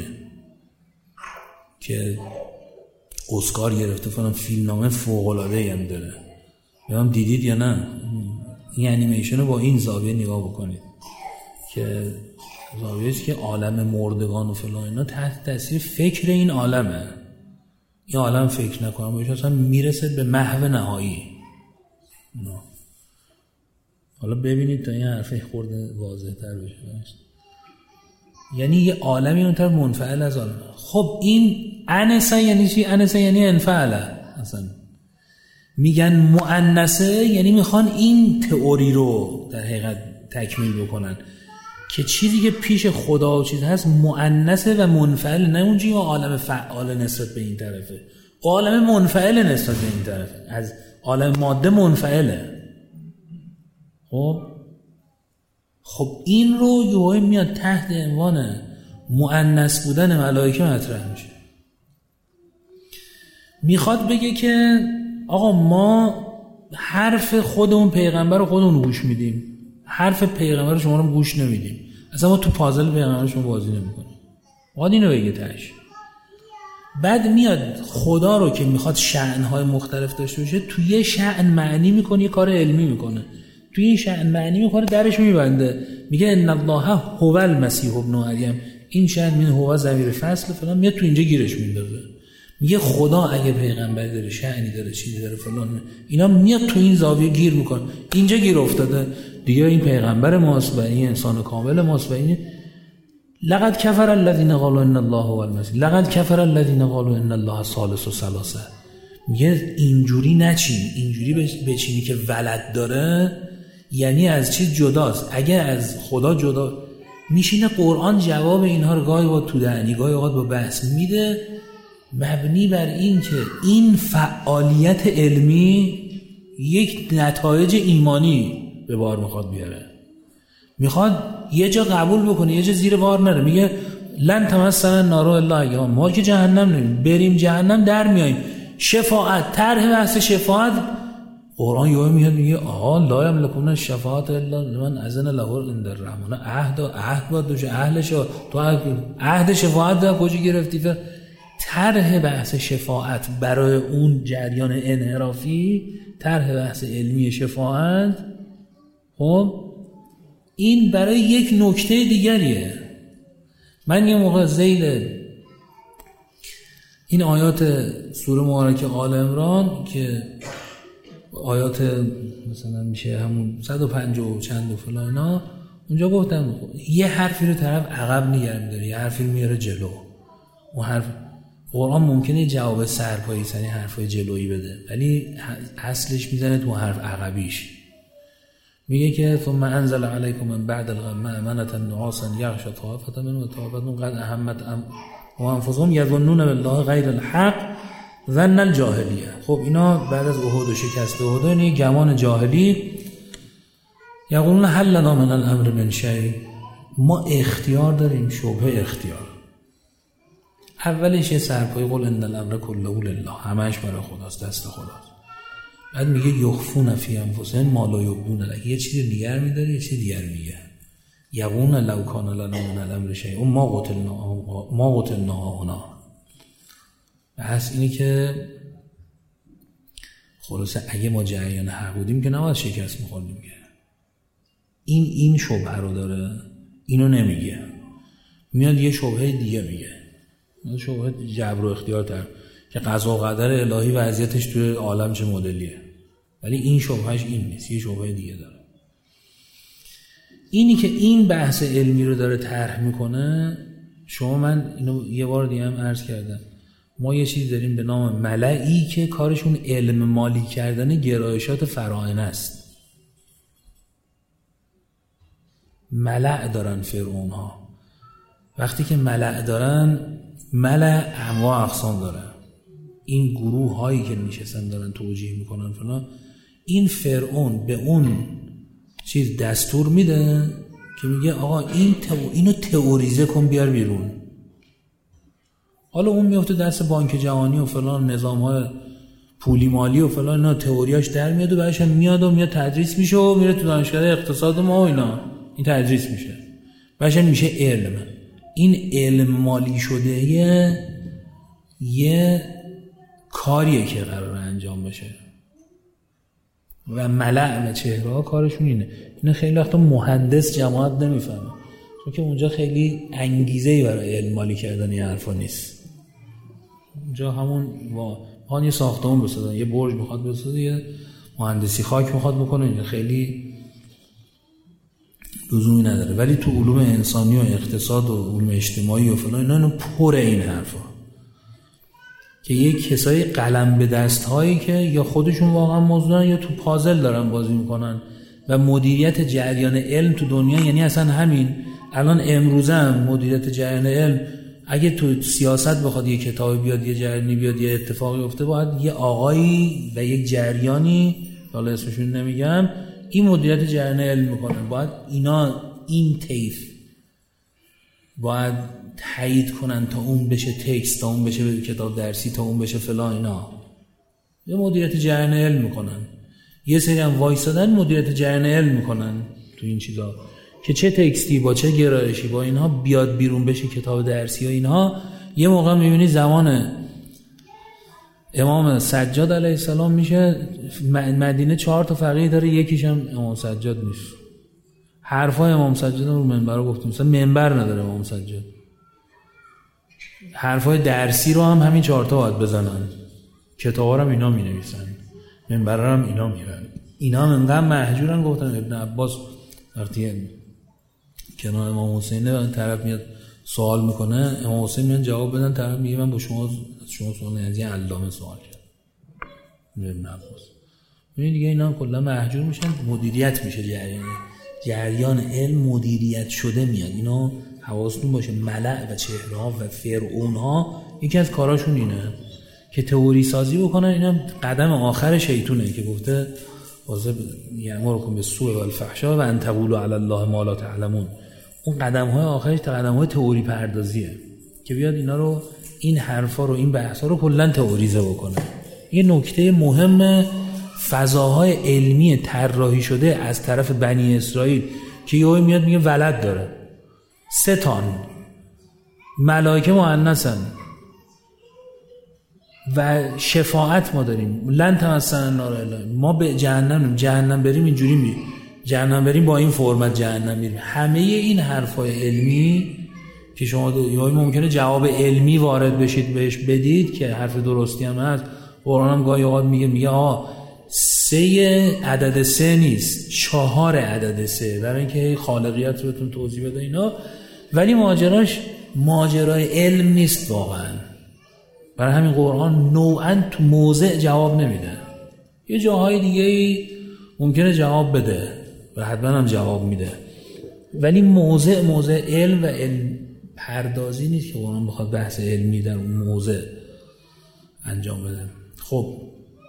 که اسکار گرفته، فلان فیلمنامه فوق‌العاده‌ای هم داره. یا دیدید یا نه؟ این انیمیشن رو با این زاویه نگاه بکنید که زاویه‌اش که عالم مردگان و فلان اینا تحت تاثیر فکر این عالمه. این عالم فکر نکنم باشه اصلا میرسه به محو نهایی. نه. حالا ببینید تا این حرفه خورده واضح تر بشه. یعنی یه عالمی اونطور منفعل از عالم. خب این انسه یعنی چی؟ انسه یعنی انفعله. اصلا میگن مؤنثه یعنی میخوان این تئوری رو در حقیقت تکمیل بکنن که چیزی که پیش خدا و چیز هست مؤنثه و منفعل، نه اونجوری عالم فعال نسبت به این طرفه، عالم منفعل نسبت به این طرفه، از عالم ماده منفعله. خب خب این رو یوهای میاد تحت عنوان مؤنث بودن ملائکه مطرح میشه. میخواد بگه که آقا ما حرف خودمون پیغمبر رو خودمون گوش میدیم، حرف پیغمبر شما رو گوش نمیدیم، اصلا ما تو پازل پیغمبر شما بازی نمیکنیم. باید اینو بگه تاش. بعد میاد خدا رو که میخواد شأنهای مختلف داشته باشه تو یه شأن معنی میکنه، یه کار علمی میکنه، توی این شأن معنی میکنه، درش میبنده، میگه ان الله هو المسیح ابن مریم. این شأن من هو ضمیر فصل فلان میاد تو اینجا گیرش میندازه، میگه خدا اگه پیغمبر داره، شأنی داره، چیزی داره فلان، اینا میاد تو این زاویه گیر میکنه، اینجا گیر افتاده دیگه. این پیغمبر ماست و این انسان کامل ماست و این لقد کفر الذين قالوا ان الله هو المسیح، لقد کفر الذين قالوا ان الله ثالث ثلاثه. میگه اینجوری نچین، اینجوری بچینی که ولد داره یعنی از چیز جداست. اگه از خدا جدا میشینه، قرآن جواب اینها رو گاهی با تو دهنی گاهی اوقات با بحث میده، مبنی بر این که این فعالیت علمی یک نتایج ایمانی به بار میخواد بیاره. میخواد یه جا قبول بکنه یه جا زیر بار نره. میگه لن تمسنا النار الا ایاما، ما که جهنم نمیم، بریم جهنم در میاییم. شفاعت، طرح بحث شفاعت، قرآن یهو میاد میگه آها لا یملکون الشفاعة الا لمن اذن له عند الرحمن. عهد عهد باید دوشه اهلش. تو عهد شفاعت در کجا گرفتی؟ طرح بحث شفاعت برای اون جریان انحرافی، طرح بحث علمی شفاعت، خب این برای یک نکته دیگریه. من یه موقع ذیل این آیات سوره مبارکه آل عمران که آیات مثلا میشه همون صد و پنجاه و چند و فلان اینا، اونجا گفتم یه حرفی رو طرف عقب نگه می‌داره، یه حرفی میاره جلو. اون حرف قرآن ممکنه جواب سرپایی سری حرفای جلویی بده، ولی اصلش میزنه تو حرف عقبیش. میگه که ثم انزل علیکم من بعد الغم امنة نعاسا یغشی طائفة منهم وطائفة قد اهمت و انفسهم یظنون بالله غیر الحق ظن الجاهلیه. خب اینا بعد از احد و شکست احد، این گمان جاهلی، یقولون هل لنا من الامر من شیء، ما اختیار داریم، شبهه اختیار. اولش یه سرپایی قل ان الامر کله لله، همش برای خداست، دست خداست. بعد میگه یخفون فی انفسهم ما لا یبدون لک، یه چیز دیگر میداره یه چیز دیگر میگه. یقولون لو کان لنا من الامر شیء ما قتلنا ما قتلنا هنا. بحث اینه که خلاصه اگه ما جریان حق بودیم که نباید شکست میخوردیم که. این این شبهه رو داره، اینو نمیگه، میاد یه شبهه دیگه میگه، شبهه جبر و اختیار تر که قضا و قدر الهی وضعیتش توی عالم چه مدلیه، ولی این شبهش این نیست، یه شبهه دیگه داره. اینی که این بحث علمی رو داره طرح میکنه. شما من اینو یه بار دیگه هم عرض کردم، ما یه چیز داریم به نام ملئی که کارشون علم مالی کردن گرایشات فراعنه است. ملع دارن فرعون ها. وقتی که ملع دارن، ملع انواع اقسام دارن. این گروه هایی که نشستن دارن توجیه میکنن فلان، این فرعون به اون چیز دستور میده که میگه آقا این تو... اینو تئوریزه کن بیار بیرون. حالا اون میفته دست بانک جهانی و فلان نظام‌های پولی مالی و فلان، اینا تئوریاش در میاد و بعدش میاد و میاد تدریس میشه و میره تو دانشگاه اقتصاد ما و اینا این تدریس میشه، بعدش میشه علم. این علم مالی شده یه یه کاریه که قراره انجام بشه و ملأ و چهره ها کارشون اینه. اینو خیلی وقتا مهندس جماعت نمیفهمه، چون که اونجا خیلی انگیزه‌ای برای علم مالی کردن این حرفا نیست. اونجا همون با یه ساختمون بسازن، یه برج میخواد بسازه، یه مهندسی خاک میخواد بکنه، خیلی لزومی نداره. ولی تو علوم انسانی و اقتصاد و علوم اجتماعی و فلان اینا پر این حرفا که یک کسای قلم به دست هایی که یا خودشون واقعا موضوعن یا تو پازل دارن بازی میکنن و مدیریت جریان علم تو دنیا، یعنی اصلا همین الان امروزه هم مدیریت جریان علم اگه تو سیاست بخواد یه کتابی بیاد، یه جریانی بیاد، یه اتفاقی افته، باید یه آقایی و یک جریانی، حالا اسمشون نمیگم، این مدیریت جریان علم میکنه. باید اینا این طیف باید تایید کنن تا اون بشه تکست، تا اون بشه کتاب درسی، تا اون بشه فلان. اینا یه مدیریت جریان علم میکنن. یه سری هم وایسادن مدیریت جریان علم میکنن تو این چیزا که چه تکستی با چه گرایشی با اینها بیاد بیرون بشه کتاب درسی و اینها. یه موقع میبینی زمان امام سجاد علیه السلام میشه مدینه چهار تا فقیه داره، یکیش هم امام سجاد نیست. حرفای امام سجاد رو منبر گفتیم، مثلا منبر نداره امام سجاد. حرفای درسی رو هم همین چهار تا باید بزنن، کتابا رو هم اینا مینویسن، منبر رو هم اینا میرن. اینا هم انقدر مهجورن. گفتن ابن عباس وقتی کنار امام حسین طرف میاد سوال میکنه، امام حسین میاد جواب بدن، طرف میگه من با شما شما سوال از این علامه سوال کردم. ابن عباس ببین دیگه اینا هم کلا مهجور میشن، مدیریت میشه جریان جریان علم مدیریت شده میاد. اینا حواستون باشه ملأ و چهره‌ها و فرعون‌ها یکی از کاراشون اینه که تئوری سازی بکنن. اینا قدم آخر شیطونه که گفته واضح یامرکم بالسوء والفحشاء و ان تقولوا علی الله ما لا تعلمون. اون قدم‌های آخرش تا قدم‌های تئوری پردازیه که بیاد اینا رو، این حرفا رو، این بحثا رو کلا تئوریزه بکنه. یه نکته مهم فضاهای علمی طراحی شده از طرف بنی اسرائیل که یهو میاد میگه ولد داره، سه تان ملائکه مؤنثن و شفاعت ما داریم، لن تمسنا النار الا، ما به جهنم جهنم بریم اینجوری میریم، جهنم بریم با این فرمت جهنم میریم. همه این حرفای علمی که شما یا ممکنه جواب علمی وارد بشید بهش بدید که حرف درستی هم هست. قرآن هم گاهی اوقات میگه میگه آه سه عدد سه نیست، چهار عدد سه، برای اینکه خالقیت رو بهتون توضیح بده اینا. ولی ماجراش ماجرای علم نیست واقعا. برای همین قرآن نوعاً تو موضع جواب نمیده. یه جاهای دیگه ممکنه جواب بده و حتما هم جواب میده، ولی موضع موضع علم و علم پردازی نیست که قرآن بخواد بحث علمی در اون موضع انجام بده. خب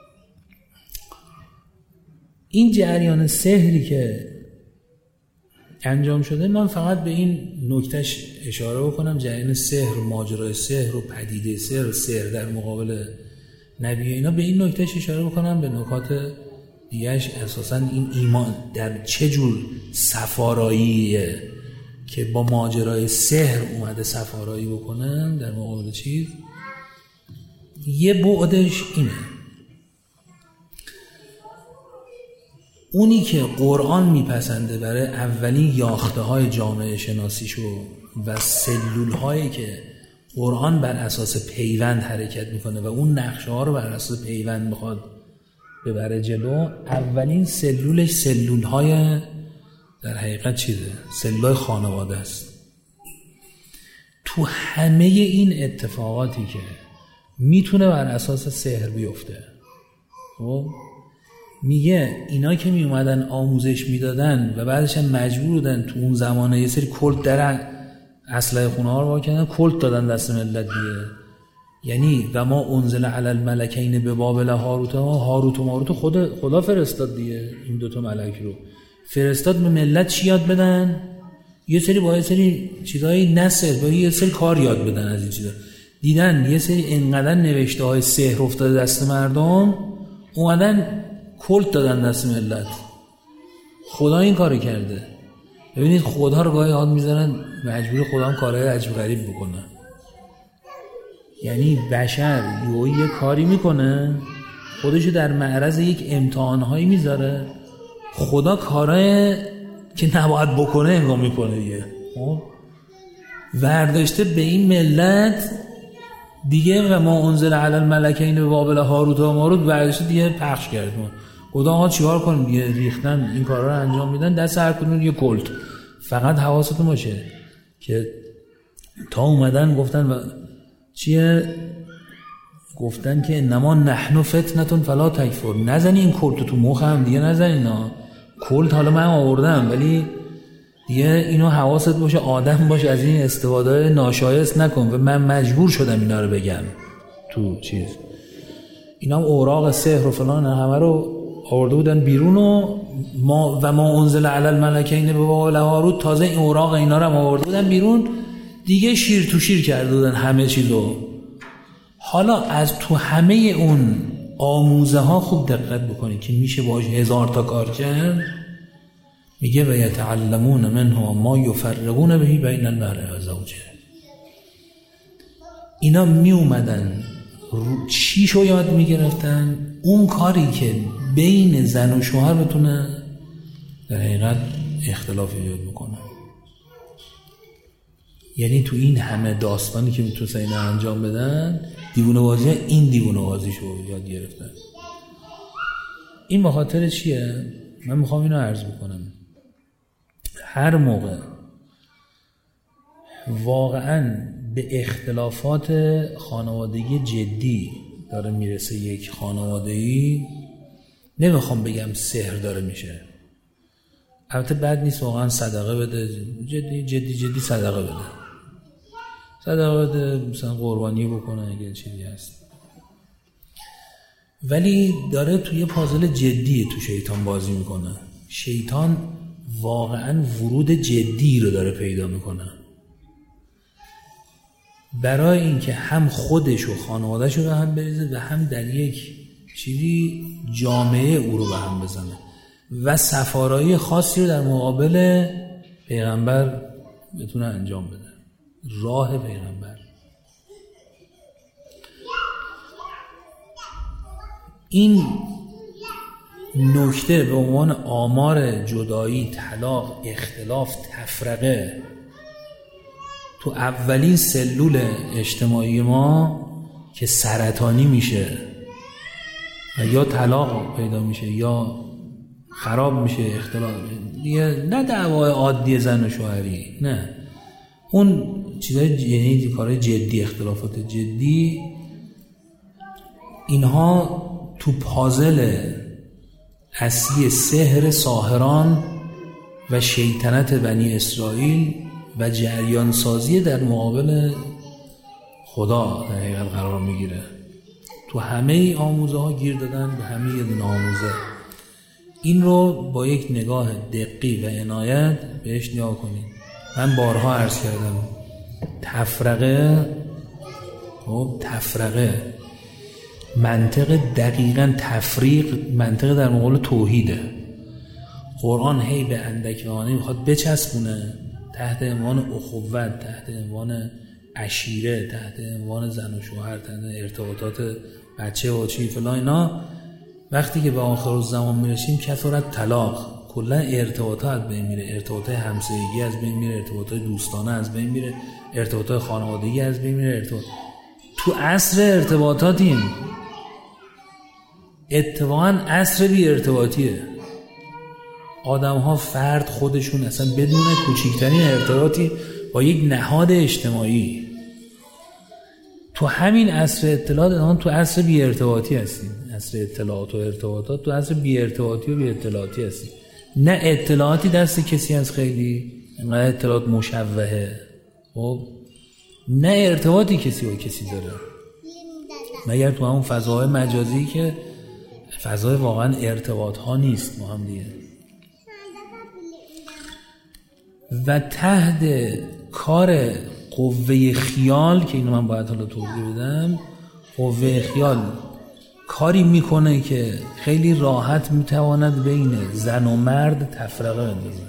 این جریان سحری که انجام شده، من فقط به این نکتهش اشاره بکنم، جریان سحر، ماجرای سحر و پدیده سحر، سحر در مقابل نبی اینا، به این نکتهش اشاره بکنم. به نکات دیگهش اساساً این ایمان در چه جور سفاراییه که با ماجرای سحر اومده سفارایی بکنن در مقابل چیز. یه بعدش اینه، اونی که قرآن میپسنده برای اولین یاخته های جامعه شناسیشو و سلول هایی که قرآن بر اساس پیوند حرکت میکنه و اون نقشه ها رو بر اساس پیوند میخواد ببره جلو، اولین سلولش سلول های در حقیقت چیزه، سلول های خانواده است. تو همه این اتفاقاتی که میتونه بر اساس سحر بیفته، خب میگه اینا که می اومدن آموزش میدادن و بعدش هم مجبور بودن تو اون زمانه یه سری کلت در اسلحه خونه ها رو واکنن، کلت دادن دست ملت دیگه. یعنی و ما انزل علی الملکین به بابل هاروت هاروت و ماروت خود خدا فرستاد دیگه، این دوتا ملک رو فرستاد به ملت چی یاد بدن؟ یه سری با یه سری چیزای نسل با یه سری کار یاد بدن. از این چیزا دیدن یه سری انقدر نوشته های سحر افتاده دست مردم، اومدن کلت دادن دست ملت. خدا این کارو کرده. ببینید خدا رو گاهی یاد میذارن مجبور خدا هم کارهای عجب غریب بکنه. یعنی بشر یه کاری میکنه خودشو در معرض یک امتحانهایی میذاره، خدا کارهای که نباید بکنه انگار میکنه دیگه. ورداشته به این ملت دیگه و ما انزل علی الملکین به بابل هاروت و ماروت ورداشته دیگه پخش کرد. خدا ها چیکار کنیم دیگه؟ ریختن این کارا رو انجام میدن دست هر کدوم یه کلت. فقط حواستون باشه که تا اومدن گفتن و چیه؟ گفتن که انما نحن فتنتون فلا تکفر. نزنی این کلت تو مخم دیگه، نزنی. نه کلت حالا من آوردم ولی دیگه اینو حواست باشه، آدم باشه، از این استفاده ناشایست نکن. و من مجبور شدم اینا رو بگم تو چیز. اینا هم اوراق سحر و فلان همه رو آورده بودن بیرون و ما و ما انزل علی الملکین به بابل هاروت، تازه این اوراق اینا رو هم آورده بودن بیرون دیگه، شیر تو شیر کرده بودن همه چیزو. حالا از تو همه اون آموزه ها خوب دقت بکنید که میشه باش هزار تا کار کرد. میگه و یتعلمون منه ما یفرقون بهی بین المرء و زوجه. اینا می اومدن چی شو یاد میگرفتن؟ اون کاری که بین زن و شوهر بتونه در حقیقت اختلاف ایجاد بکنه. یعنی تو این همه داستانی که میتونستن اینا انجام بدن، دیوونه بازی این دیوونه بازی شو یاد گرفتن. این بخاطر چیه؟ من میخوام اینو عرض بکنم. هر موقع واقعاً به اختلافات خانوادگی جدی داره میرسه یک خانوادگی، نمیخوام بگم سحر داره میشه، البته بد نیست واقعا صدقه بده، جدی جدی جدی صدقه بده، صدقه بده، مثلا قربانی بکنه اگه چیزی هست. ولی داره توی پازل جدی تو شیطان بازی میکنه. شیطان واقعا ورود جدی رو داره پیدا میکنه برای اینکه هم خودش و خانواده‌اش رو به هم بریزه و هم در یک چیزی جامعه او رو به هم بزنه و سفارایی خاصی رو در مقابل پیغمبر بتونه انجام بده. راه پیغمبر. این نکته به عنوان آمار جدایی، طلاق، اختلاف، تفرقه تو اولین سلول اجتماعی ما که سرطانی میشه و یا طلاق پیدا میشه یا خراب میشه، اختلاف دیگه، نه دعوای عادی زن و شوهری، نه اون چیزای یعنی کارهای جدی، اختلافات جدی، اینها تو پازل اصلی سحر ساحران و شیطنت بنی اسرائیل و جریان سازی در مقابل خدا در حقیقت قرار میگیره. تو همه آموزه ها گیر دادن به همه یه دونه آموزه. این رو با یک نگاه دقیق و عنایت بهش نگاه کنید. من بارها عرض کردم تفرقه خب تفرقه منطق دقیقاً تفریق منطق در مقابل توحیده. قرآن هی به اندک معانی میخواد بچسبونه تحت عنوان اخوت، تحت عنوان عشیره، تحت عنوان زن و شوهر، تحت ارتباطات بچه و چی فلان اینا. وقتی که به آخر الزمان میرسیم کثرت طلاق، کلا ارتباطات از بین میره، ارتباطات همسایگی از بین میره، ارتباطات دوستانه از بین میره، ارتباطات خانوادگی از بین میره. ارتباط تو عصر ارتباطاتیم، اتفاقاً عصر بی ارتباطیه. آدم ها فرد خودشون اصلا بدون کوچکترین ارتباطی با یک نهاد اجتماعی، تو همین عصر اطلاعات، تو عصر بی ارتباطی هستیم. عصر اطلاعات و ارتباطات، تو عصر بی ارتباطی و بی اطلاعاتی هستیم. نه اطلاعاتی دست کسی از خیلی اینقدر اطلاعات مشوهه، خب نه ارتباطی کسی با کسی داره. مگر تو همون فضاهای مجازی که فضای واقعا ارتباط ها نیست با هم دیگه. و تحت کار قوه خیال که اینو من باید حالا توضیح بدم، قوه خیال کاری میکنه که خیلی راحت میتواند بین زن و مرد تفرقه بندازه.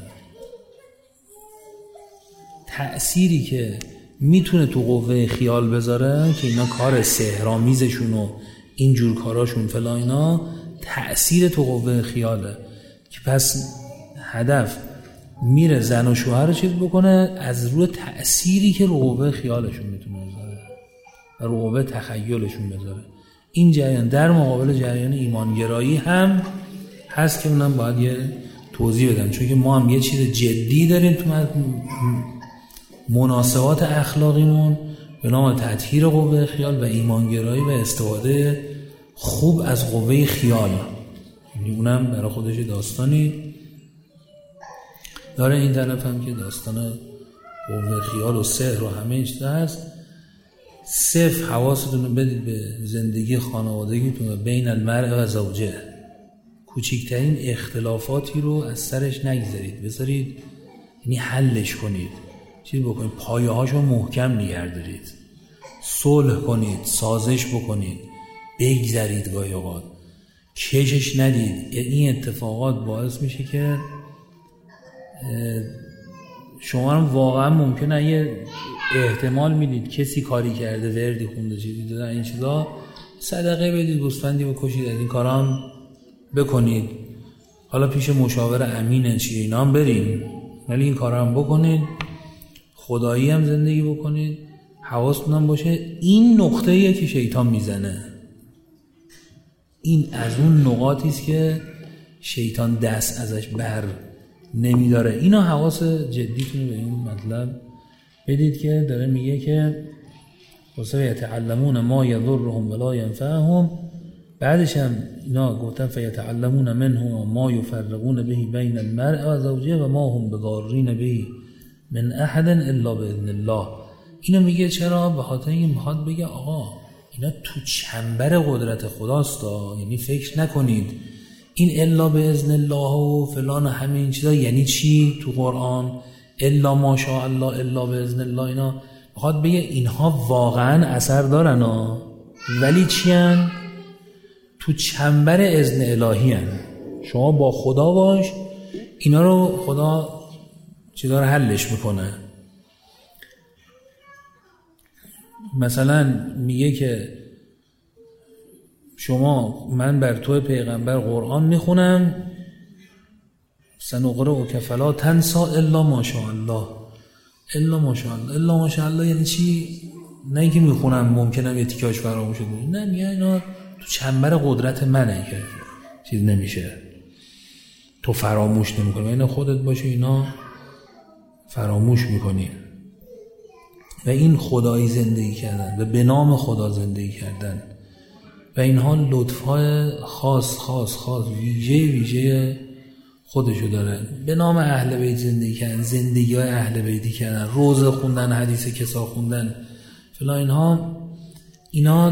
تأثیری که میتونه تو قوه خیال بذاره که اینا کار سحرآمیزشون و اینجور کاراشون فلا اینا، تأثیر تو قوه خیاله که پس هدف میره زن و شوهر رو چیز بکنه از روی تأثیری که رو قوه خیالشون میتونه بذاره و رو قوه تخیلشون بذاره. این جریان در مقابل جریان ایمانگرایی هم هست که اونم باید یه توضیح بدم، چون که ما هم یه چیز جدی داریم تو مناسبات اخلاقیمون به نام تطهیر قوه خیال و ایمانگرایی و استفاده خوب از قوه خیال. یعنی اونم برای خودش داستانی داره. این طرف هم که داستان قوه خیال و سحر و همه چیز هست. صرف حواستون رو بدید به زندگی خانوادگیتون و بین المرء و زوجه. کوچکترین اختلافاتی رو از سرش نگذارید، بذارید یعنی حلش کنید، چیز بکنید، پایه هاشو محکم نگه دارید، صلح کنید، سازش بکنید، بگذرید، گاهی اوقات کشش ندید. این اتفاقات باعث میشه که شما هم واقعا ممکنه یه احتمال میدید کسی کاری کرده، وردی خونده، چیزی دادن، این چیزا صدقه بدید، گوسفندی بکشید، از این کارا هم بکنید. حالا پیش مشاور امین چیه اینا هم بریم، ولی این کارا هم بکنید، خدایی هم زندگی بکنید. حواستون هم باشه این نقطه‌ایه که شیطان میزنه، این از اون نقاطی است که شیطان دست ازش بر نمیداره. اینا حواس جدیتون به این مطلب بدید که داره میگه که واسه یتعلمون ما یضرهم ولا ینفعهم. بعدش هم اینا گفتن فیتعلمون منه ما یفرقون به بین المرء و زوجه و ما هم بضارین به من احد الا باذن الله. اینو میگه چرا؟ به خاطر اینکه میخواد بگه آقا اینا تو چنبر قدرت خداست، یعنی فکر نکنید این الا باذن الله و فلان و همه این چیزا یعنی چی تو قرآن، الا ماشاء الله، الا باذن الله. اینا میخواد بگه اینها واقعا اثر دارن ها، ولی چی هن؟ تو چنبر اذن الهی هن. شما با خدا باش، اینا رو خدا چیزا رو حلش میکنه. مثلا میگه که شما من بر تو پیغمبر قرآن میخونم، سنقرئک فلا تنسی الا ماشاء الله، الا ماشاء الله. الا ماشاء الله یعنی چی؟ نه اینکه میخونم ممکنه یه تیکاش فراموش شه، نه میگه اینا تو چنبر قدرت منه که چیز نمیشه، تو فراموش نمیکنی، اینا خودت باشه اینا فراموش میکنی. و این خدایی زندگی کردن و به نام خدا زندگی کردن و اینها لطفای خاص خاص خاص ویژه ویژه خودشو داره. به نام اهل بیت زندگی کردن، زندگی های اهل بیتی کردن، روزه خوندن، حدیث کسا خوندن فلا، اینها اینا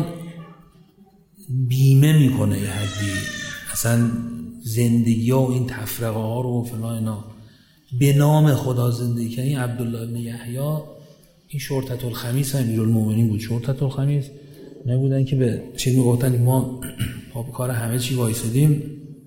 بیمه میکنه یه حدی اصلا زندگی ها و این تفرقه ها رو فلا. اینا به نام خدا زندگی کردن. این عبدالله بن یحیی این شرطة الخمیس امیرالمومنین بود. شرطة الخمیس نبودن که به چی میگفتن ما با کار همه چی وایسادیم،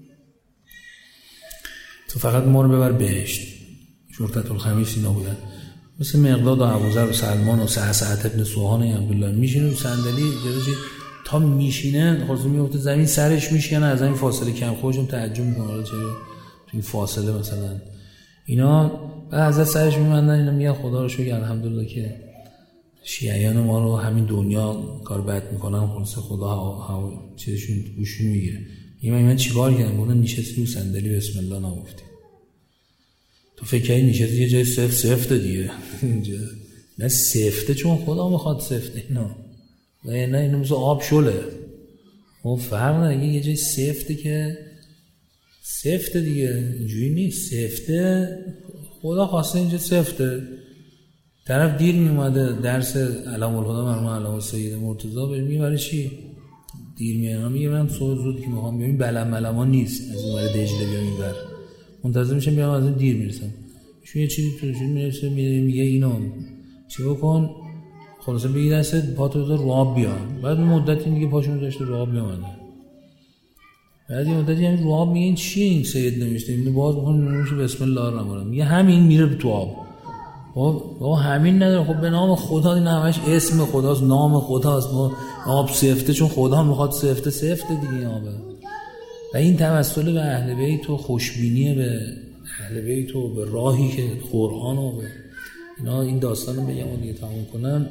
تو فقط ما رو ببر بهشت. شرطة الخمیس اینا بودن، مثل مقداد و ابوذر و سلمان و سعد ابن سوهان عبدالله. میشینه رو صندلی جلوش، تا میشینه خلاص میفته زمین، سرش میشکنه، از این فاصله کم خودشون تعجب میکنه چرا تو این فاصله مثلا اینا. بعد حضرت سرش میمندن، اینا میگن خدا رو شکر الحمدلله که شیعیان ما رو همین دنیا کار بد میکنن، خلاص خدا ها چیزشون گوشون میگیره. میگه من چیکار کردم؟ گفتن نشستی رو صندلی بسم الله نگفتی. تو فکر کردی نشستی یه جای سفت سفته دیگه اینجا نه سفته، چون خدا میخواد سفته اینا، نه نه اینو مثل آب شله و فرق نه، یه جای سفته که سفته دیگه، اینجوری نیست. سفته خدا خواسته اینجا سفته. طرف دیر میومده درس علم الهدی مرحوم علامه سید مرتضی بهش میگه برای چی؟ دیر میارم میگه من صبح زود که میخوام بیام بلم ملمان نیست از اون ور دجله بیام این ور منتظر میشم بیام از اون دیر میرسم ایشون یه چیزی توشون میرسه میگه اینو چی بکن خلاصه بگی دستت پاتو بذار رو آب بیا بعد مدتی دیگه پاشو میذاشته رو آب میامده بعد یه مدتی همین رو آب میگه این چیه این سید نوشته اینو باز بخون نمیشه بسم الله الرحمن الرحیم میگه همین میره تو آب با همین نداره خب به نام خدا این همش اسم خداست نام خداست ما آب سفته چون خدا میخواد سفته سفته دیگه آبه و این توسل به اهل بیت و خوشبینی به اهل بیت و به راهی که قرآن و به اینا این داستان رو بگم و دیگه تمام کنم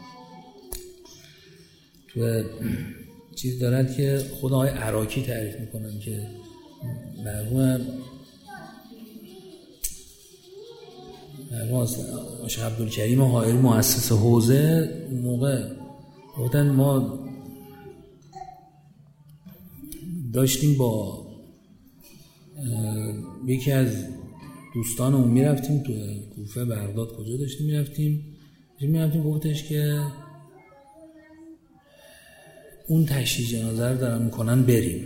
تو چیز دارد که خود آقای عراقی تعریف میکنن که مرحوم مرحوم شیخ عبدالکریم حائری مؤسس حوزه موقع بودن ما داشتیم با یکی از دوستانمون میرفتیم تو کوفه بغداد کجا داشتیم میرفتیم میرفتیم گفتش که اون تشییع جنازه رو دارن میکنن بریم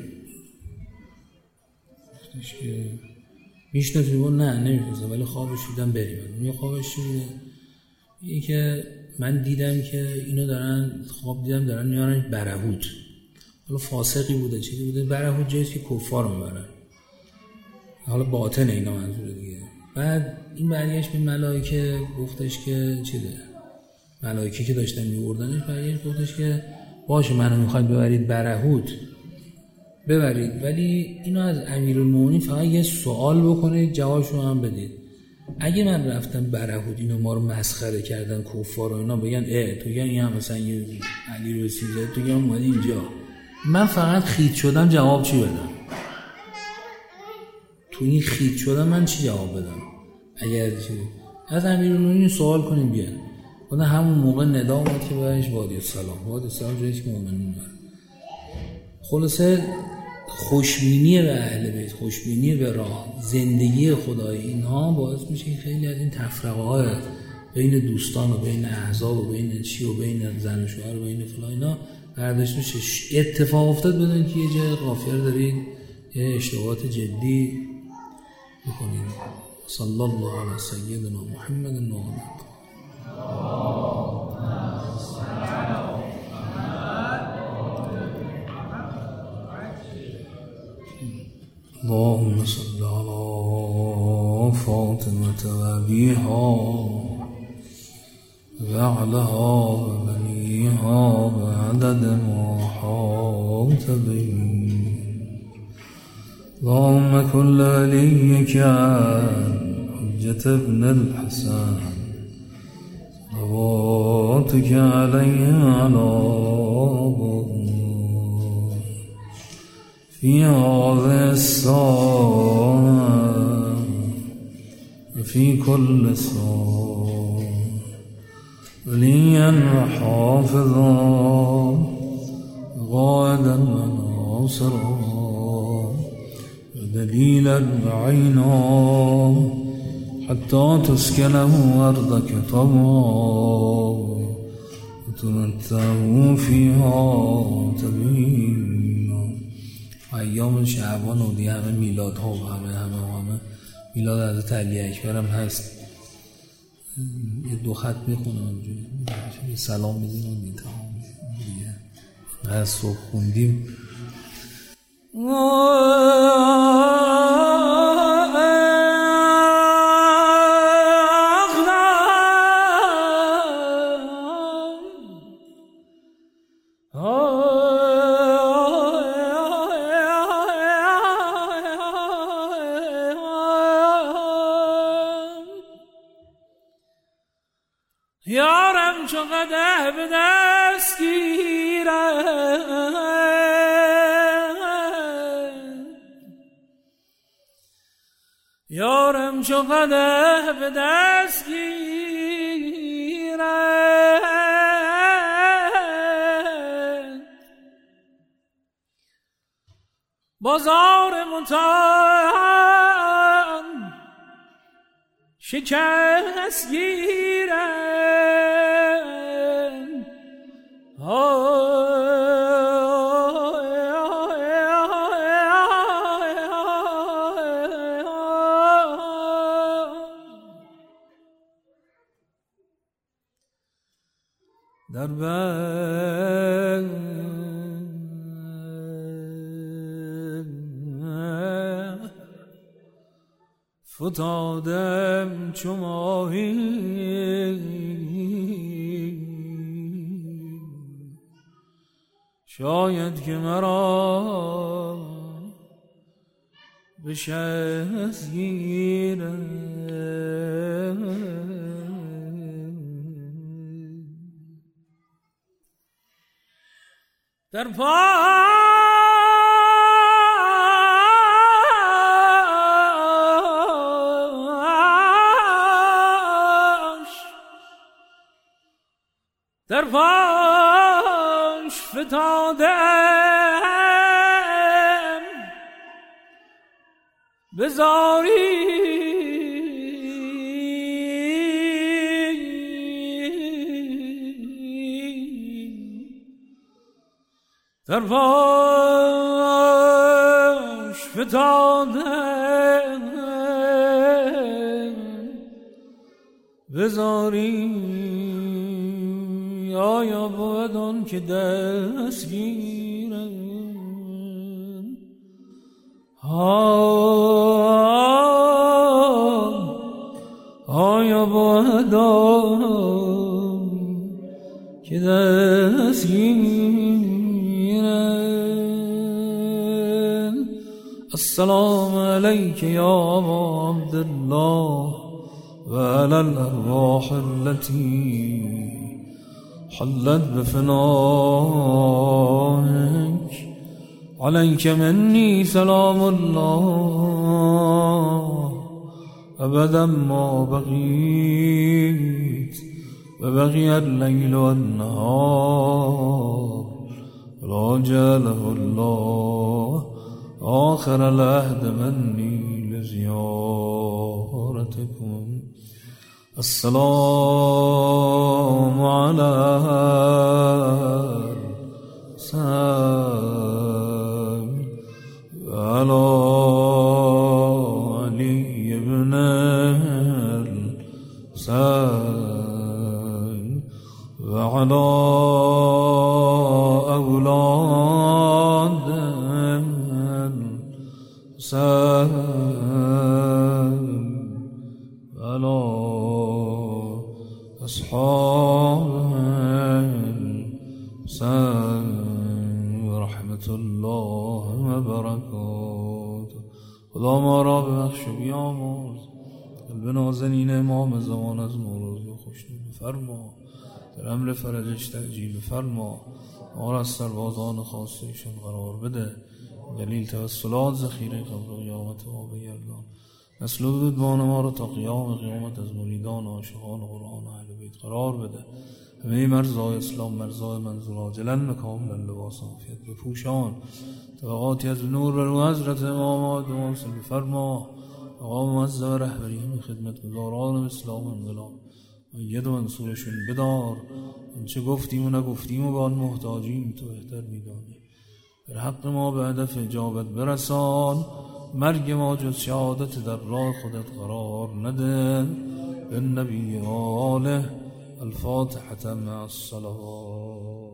گفتش که میشناسیم و نه نمیشناسیم ولی خوابش دیدم بریم میگه خوابش چی بوده میگه که من دیدم که اینو دارن خواب دیدم دارن میارن برهوت حالا فاسقی بوده چیزی بوده برهوت جاییست که کفار میبرن حالا باطن اینا منظوره دیگه بعد این برگشت به ملائکه گفتش که چیده ملائکه که داشتن میوردنش برگشت گفتش که باشه منو میخواید ببرید برهوت ببرید ولی اینو از امیرالمومنین فقط یه سوال بکنید جوابشو هم بدید اگه من رفتم برهوت اینو ما رو مسخره کردن کفار و اینا بگن اه تو این هم مثلا یه علی رسیده تو هم اومدی اینجا من فقط خیت شدم جواب چی بدم تو این خیت شدم من چی جواب بدم اگر چی از امیرالمومنین سوال کنیم بیان خدا همون موقع ندا اومد که برش وادی السلام وادی السلام جاییست که مومنین بر خلاصه خوشبینی به اهل بیت خوشبینی به راه زندگی خدای اینها باعث میشه که خیلی از این تفرقه های بین دوستان و بین احزاب و بین چی و بین زن و شوهر و بین فلان اینا برداشت میشه اتفاق افتاد بدون که یه جای قافیه رو دارید یه اشتباهات جدی بکنید صلی الله علی سیدنا محمد و آله اللهم صل على فاطمة وأبيها وعلها وبنيها بعدد ما حاط به اللهم كن وليك حجة ابن الحسن صلواتك عليه على في هذه الساعة وفي كل ساعة وليا وحافظا قائدا وناصرا ودليلا بعينا حتى تسكنه أرضك طوعا وتمتعه فيها تبينا ایام شعبان و دیگه همه میلاد ها و همه همه همه میلاد حضرت علی اکبر هم هست یه دو خط میخونم یه سلام میدیم و دیگه تمام دیگه از صبح خوندیم یارم چو قدح به دست گیرم یارم چو قدح به دست گیرم بازار متان شکست گیرم آه در بر فتادم چو ماهی شاید که مرا به شست گیرد در پاش در پاش فتادم بزاری در پاش فتادم بزاری آیا بود آن که دستگیرم آیا بود آن که دستگیرم. السلام علیک یا ابا عبدالله و علی الارواح التي حلت بفنائك عليك مني سلام الله أبدا ما بقيت وبقي الليل والنهار راجله الله آخر العهد مني لزيارتكم. السلام على السلام وعلى علي بن السلام وعلى أولاد السلام وعلى أصحاب السلام ورحمة الله وبركاته. خدا ما را ببخش و بیامرز، قلب نازنین امام زمان از موروز و خوشنود فرما، در امر فرجش تعجیل فرما، ما را از سربازان خاصیشون قرار بده، دلیل توسلات ذخیره قبل قیامت ما بگردان، نسل و دودبان ما را تا قیام قیامت از مریدان عاشقان قرآن و اهل بیت قرار بده. همه مرزای اسلام مرزای منظور عاجلا مکاملا لباس عافیت بپوشان، طبقاتی از نور بر حضرت امام آدم صلی فرما، مقام معز و رهبری خدمت گزاران اسلام انقلاب مؤید و منصورشون بدار. آنچه گفتیم و نگفتیم و به آن محتاجیم تو بهتر میدانی، در حق ما به هدف اجابت برسان، مرگ ما جز شهادت در راه خودت قرار نده. به نبی آله الفاتحة مع الصلوات.